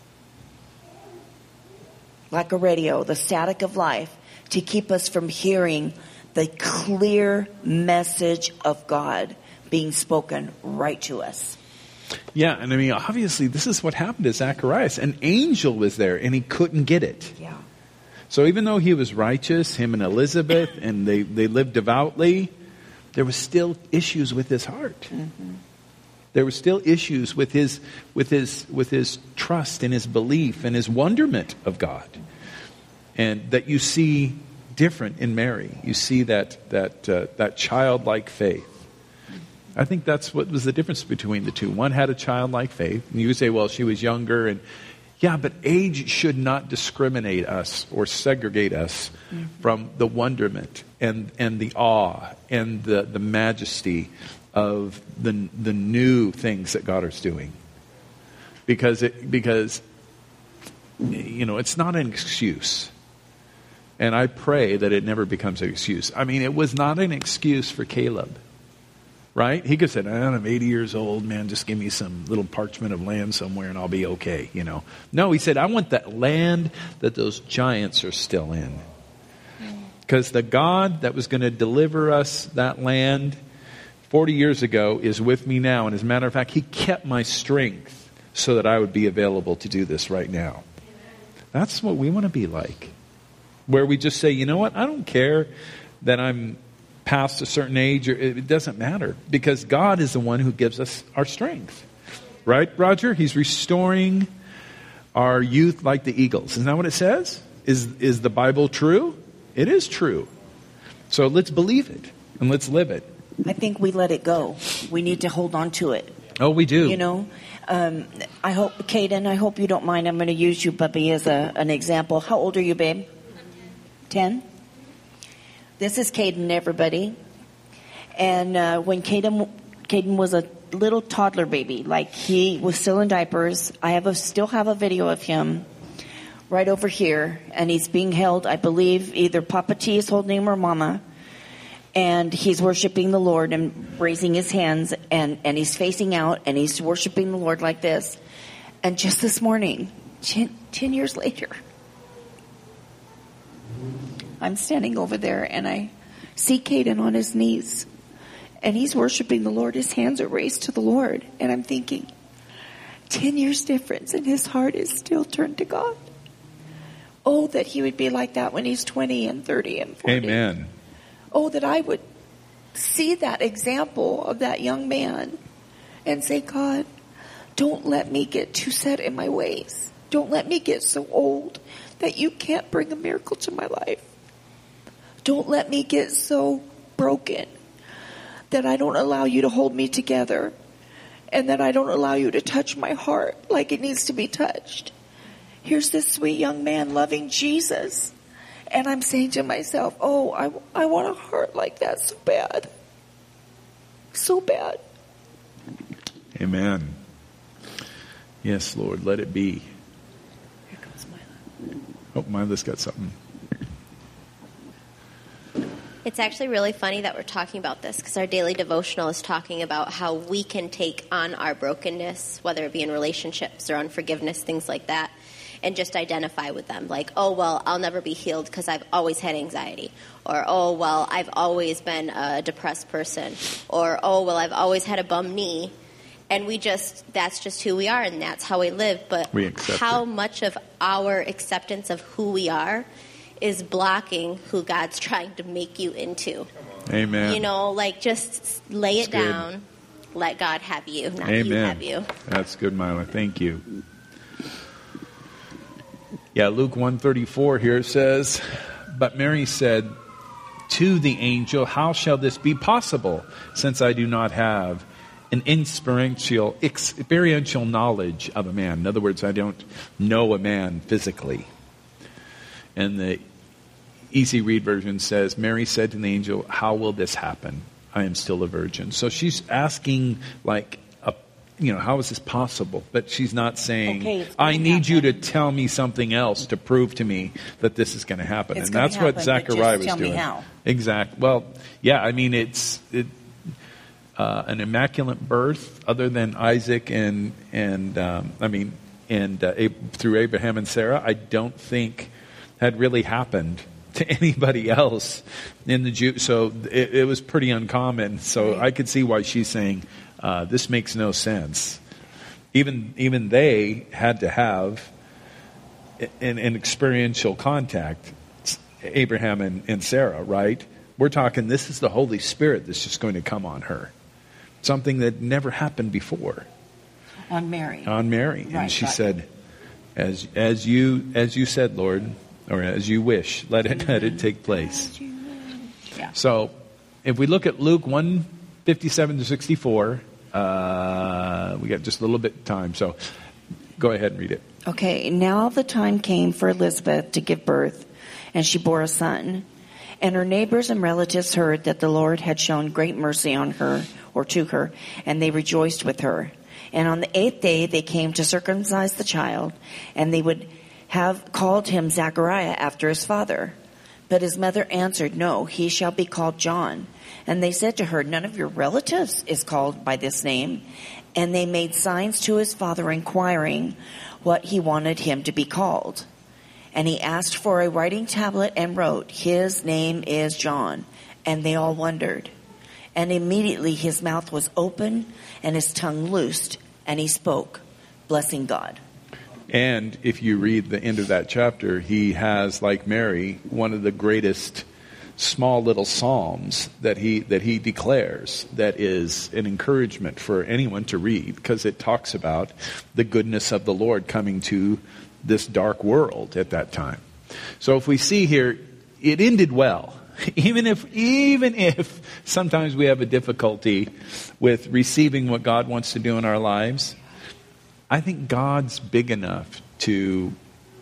like a radio, the static of life, to keep us from hearing the clear message of God being spoken right to us. Yeah, and I mean, obviously, this is what happened to Zacharias. An angel was there, and he couldn't get it. Yeah. So even though he was righteous, him and Elizabeth, and they, they lived devoutly, there was still issues with his heart. Mm-hmm. There were still issues with his with his with his trust and his belief and his wonderment of God, and that you see different in Mary. You see that that uh, that childlike faith. I think that's what was the difference between the two. One had a childlike faith, and you would say, well, she was younger, and yeah, but age should not discriminate us or segregate us mm-hmm. from the wonderment and and the awe and the the majesty of the the new things that God is doing, because it because you know it's not an excuse, and I pray that it never becomes an excuse. I mean, it was not an excuse for Caleb, right? He could have said, "I'm eighty years old, man. Just give me some little parchment of land somewhere, and I'll be okay." You know, no, he said, "I want that land that those giants are still in, because the God that was going to deliver us that land forty years ago is with me now. And as a matter of fact, he kept my strength so that I would be available to do this right now." That's what we want to be like. Where we just say, you know what? I don't care that I'm past a certain age. Or it doesn't matter. Because God is the one who gives us our strength. Right, Roger? He's restoring our youth like the eagles. Isn't that what it says? Is, is the Bible true? It is true. So let's believe it. And let's live it. I think we let it go. We need to hold on to it. Oh, we do. You know, um, I hope, Caden, I hope you don't mind. I'm going to use you, Bubby, as a, an example. How old are you, babe? Ten? This is Caden, everybody. And uh, when Caden, Caden was a little toddler baby, like he was still in diapers, I have a, still have a video of him right over here. And he's being held, I believe, either Papa T is holding him or Mama. And he's worshiping the Lord and raising his hands, and, and he's facing out, and he's worshiping the Lord like this. And just this morning, ten, ten years later, I'm standing over there, and I see Caden on his knees, and he's worshiping the Lord. His hands are raised to the Lord. And I'm thinking, ten years difference, and his heart is still turned to God. Oh, that he would be like that when he's twenty and thirty and forty. Amen. Oh, that I would see that example of that young man and say, God, don't let me get too set in my ways. Don't let me get so old that you can't bring a miracle to my life. Don't let me get so broken that I don't allow you to hold me together, and that I don't allow you to touch my heart like it needs to be touched. Here's this sweet young man loving Jesus. And I'm saying to myself, oh, I, I want a heart like that so bad. So bad. Amen. Yes, Lord, let it be. Here comes Mila. Oh, Mila's got something. It's actually really funny that we're talking about this, because our daily devotional is talking about how we can take on our brokenness, whether it be in relationships or unforgiveness, things like that, and just identify with them. Like, oh, well, I'll never be healed because I've always had anxiety. Or, oh, well, I've always been a depressed person. Or, oh, well, I've always had a bum knee. And we just, that's just who we are, and that's how we live. But we accept how it. much of our acceptance of who we are is blocking who God's trying to make you into. Amen. You know, like, just lay it That's down. Good. Let God have you, not Amen. you have you. That's good, Mila. Thank you. Yeah, Luke one thirty-four here says, but Mary said to the angel, how shall this be possible, since I do not have an experiential, experiential knowledge of a man? In other words, I don't know a man physically. And the Easy Read version says, Mary said to the angel, how will this happen? I am still a virgin. So she's asking, like, a, you know, how is this possible? But she's not saying, Okay, I need you to happen. tell me something else to prove to me that this is going to happen. It's and gonna that's what happen, but Zechariah just was tell me doing. how. Exactly. Well, yeah, I mean, it's it, uh, an immaculate birth other than Isaac and, and um, I mean, and uh, Ab- through Abraham and Sarah, I don't think had really happened to anybody else in the Jew. So it, it was pretty uncommon. So I could see why she's saying, uh, this makes no sense. Even even they had to have an, an experiential contact, Abraham and, and Sarah, right? We're talking, this is the Holy Spirit that's just going to come on her. Something that never happened before. On Mary. On Mary. Right, and she right. said, as as you as you said, Lord, or as you wish, let it let it take place. Yeah. So if we look at Luke one fifty-seven to sixty-four, uh, we got just a little bit of time. So go ahead and read it. Okay, now the time came for Elizabeth to give birth, and she bore a son. And her neighbors and relatives heard that the Lord had shown great mercy on her, or to her, and they rejoiced with her. And on the eighth day they came to circumcise the child, and they would have called him Zachariah after his father. But his mother answered, no, he shall be called John. And they said to her, none of your relatives is called by this name. And they made signs to his father, inquiring what he wanted him to be called. And he asked for a writing tablet and wrote, his name is John. And they all wondered. And immediately his mouth was open and his tongue loosed, and he spoke, blessing God. And if you read the end of that chapter, he has, like Mary, one of the greatest small little psalms that he that he declares that is an encouragement for anyone to read, because it talks about the goodness of the Lord coming to this dark world at that time. So if we see here, it ended well. Even if, even if sometimes we have a difficulty with receiving what God wants to do in our lives, I think God's big enough to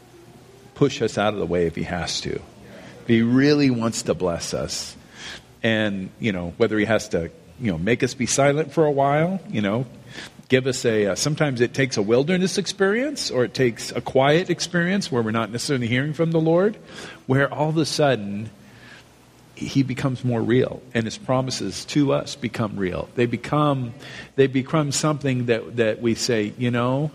push us out of the way if he has to. If he really wants to bless us. And, you know, whether he has to, you know, make us be silent for a while, you know, give us a, uh, sometimes it takes a wilderness experience, or it takes a quiet experience where we're not necessarily hearing from the Lord, where all of a sudden he becomes more real, and his promises to us become real. They become, they become something that, that we say, you know,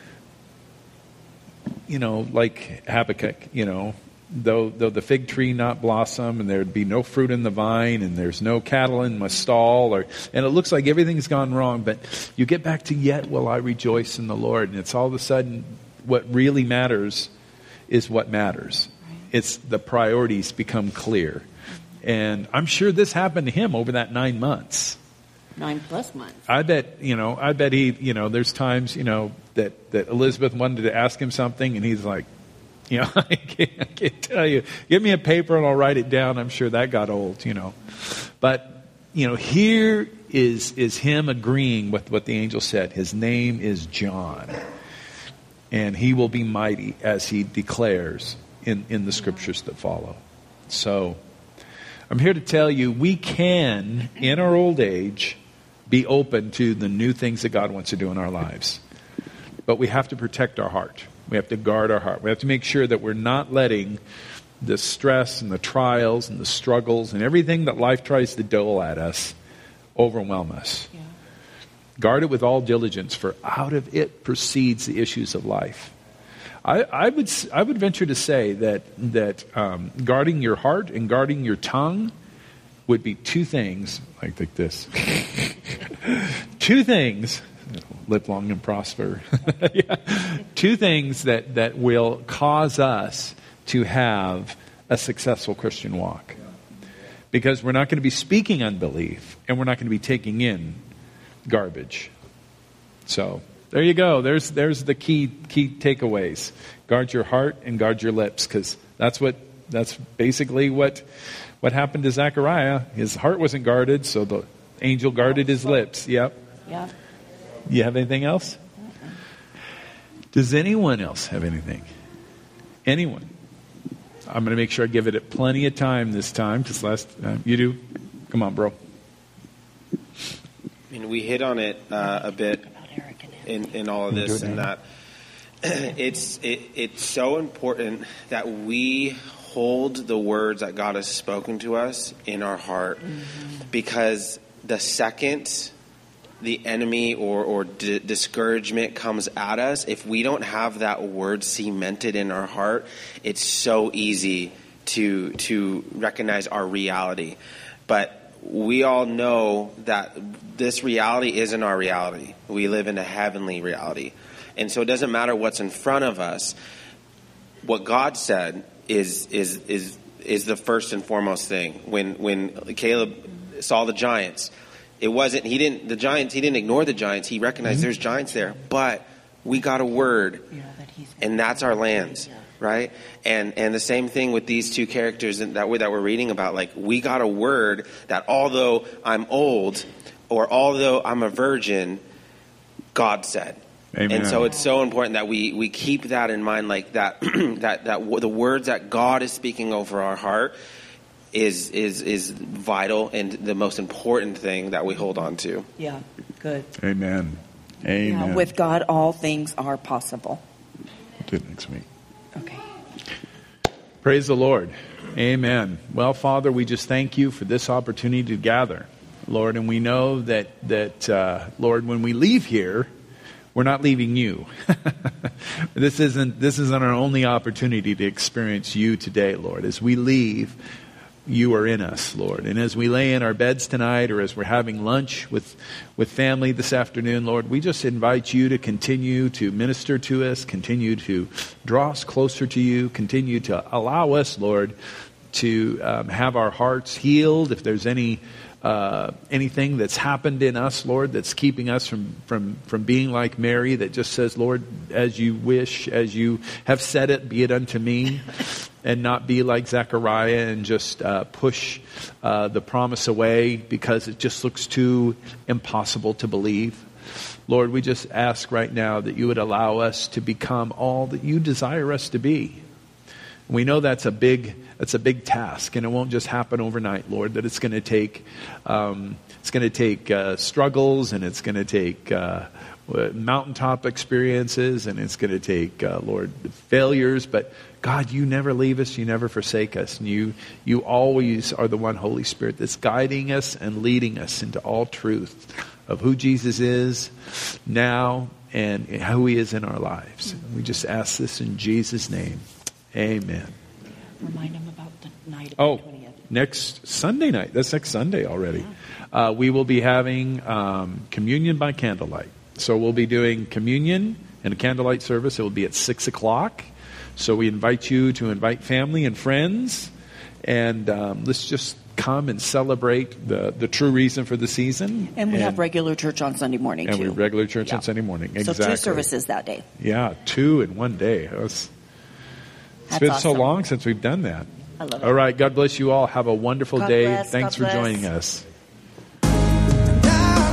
you know, like Habakkuk, you know, though, though the fig tree not blossom, and there'd be no fruit in the vine, and there's no cattle in my stall, or, and it looks like everything's gone wrong, but you get back to yet will I rejoice in the Lord. And it's all of a sudden what really matters is what matters. It's the priorities become clear. And I'm sure this happened to him over that nine months. Nine plus months. I bet, you know, I bet he, you know, there's times, you know, that, that Elizabeth wanted to ask him something, and he's like, you know, I can't, I can't tell you. Give me a paper and I'll write it down. I'm sure that got old, you know. But, you know, here is, is him agreeing with what the angel said. His name is John. And he will be mighty, as he declares in, in the scriptures that follow. So I'm here to tell you, we can, in our old age, be open to the new things that God wants to do in our lives. But we have to protect our heart. We have to guard our heart. We have to make sure that we're not letting the stress and the trials and the struggles and everything that life tries to dole at us overwhelm us. Yeah. Guard it with all diligence, for out of it proceeds the issues of life. I, I would I would venture to say that that um, guarding your heart and guarding your tongue would be two things, like, like this. Two things, live long and prosper. Yeah. Two things that, that will cause us to have a successful Christian walk. Because we're not going to be speaking unbelief, and we're not going to be taking in garbage. So there you go. There's there's the key key takeaways. Guard your heart and guard your lips, because that's what that's basically what what happened to Zechariah. His heart wasn't guarded, so the angel guarded his lips. Yep. Yeah. You have anything else? Does anyone else have anything? Anyone? I'm going to make sure I give it plenty of time this time, because last time you do. Come on, bro. I mean, we hit on it uh, a bit in, in all of this, and that it's it, it's so important that we hold the words that God has spoken to us in our heart, mm-hmm. because the second the enemy or, or d- discouragement comes at us, if we don't have that word cemented in our heart, it's so easy to to recognize our reality. But we all know that this reality isn't our reality. We live in a heavenly reality. And so it doesn't matter what's in front of us. What God said is is is is the first and foremost thing. When when Caleb saw the giants, it wasn't he didn't the giants he didn't ignore the giants. He recognized mm-hmm. there's giants there. But we got a word, yeah, that and that's our lands. Yeah. Right? And and the same thing with these two characters that we're, that we're reading about. Like, we got a word that although I'm old or although I'm a virgin, God said. Amen. And so it's so important that we, we keep that in mind, like that that that w- the words that God is speaking over our heart is is is vital and the most important thing that we hold on to. Yeah, good. Amen. Amen. Yeah, with God, all things are possible. Do it next week. Okay. Praise the Lord. Amen. Well, Father, we just thank you for this opportunity to gather, Lord, and we know that that uh, Lord, when we leave here, we're not leaving you. This isn't this isn't our only opportunity to experience you today, Lord. As we leave, you are in us, Lord. And as we lay in our beds tonight, or as we're having lunch with, with family this afternoon, Lord, we just invite you to continue to minister to us, continue to draw us closer to you, continue to allow us, Lord, to um, have our hearts healed. If there's any uh, anything that's happened in us, Lord, that's keeping us from, from, from being like Mary, that just says, Lord, as you wish, as you have said it, be it unto me. And not be like Zechariah and just uh, push uh, the promise away because it just looks too impossible to believe. Lord, we just ask right now that you would allow us to become all that you desire us to be. We know that's a big that's a big task, and it won't just happen overnight, Lord. That it's going to take um, it's going to take uh, struggles, and it's going to take uh, mountaintop experiences, and it's going to take uh, Lord failures, but God, you never leave us, you never forsake us, and you you always are the one Holy Spirit that's guiding us and leading us into all truth of who Jesus is now and who he is in our lives. We just ask this in Jesus' name. Amen. Remind them about the night of oh, the twentieth. Next Sunday night. That's next Sunday already. Yeah. Uh, we will be having um, communion by candlelight. So we'll be doing communion and a candlelight service. It will be at six o'clock. So we invite you to invite family and friends, and um, let's just come and celebrate the, the true reason for the season. And we and, have regular church on Sunday morning, and too. And we have regular church yeah. on Sunday morning, exactly. So two services that day. Yeah, two in one day. It was, it's That's been awesome. so long since we've done that. I love it. All right, God bless you all. Have a wonderful God day. bless, Thanks God for bless. joining us.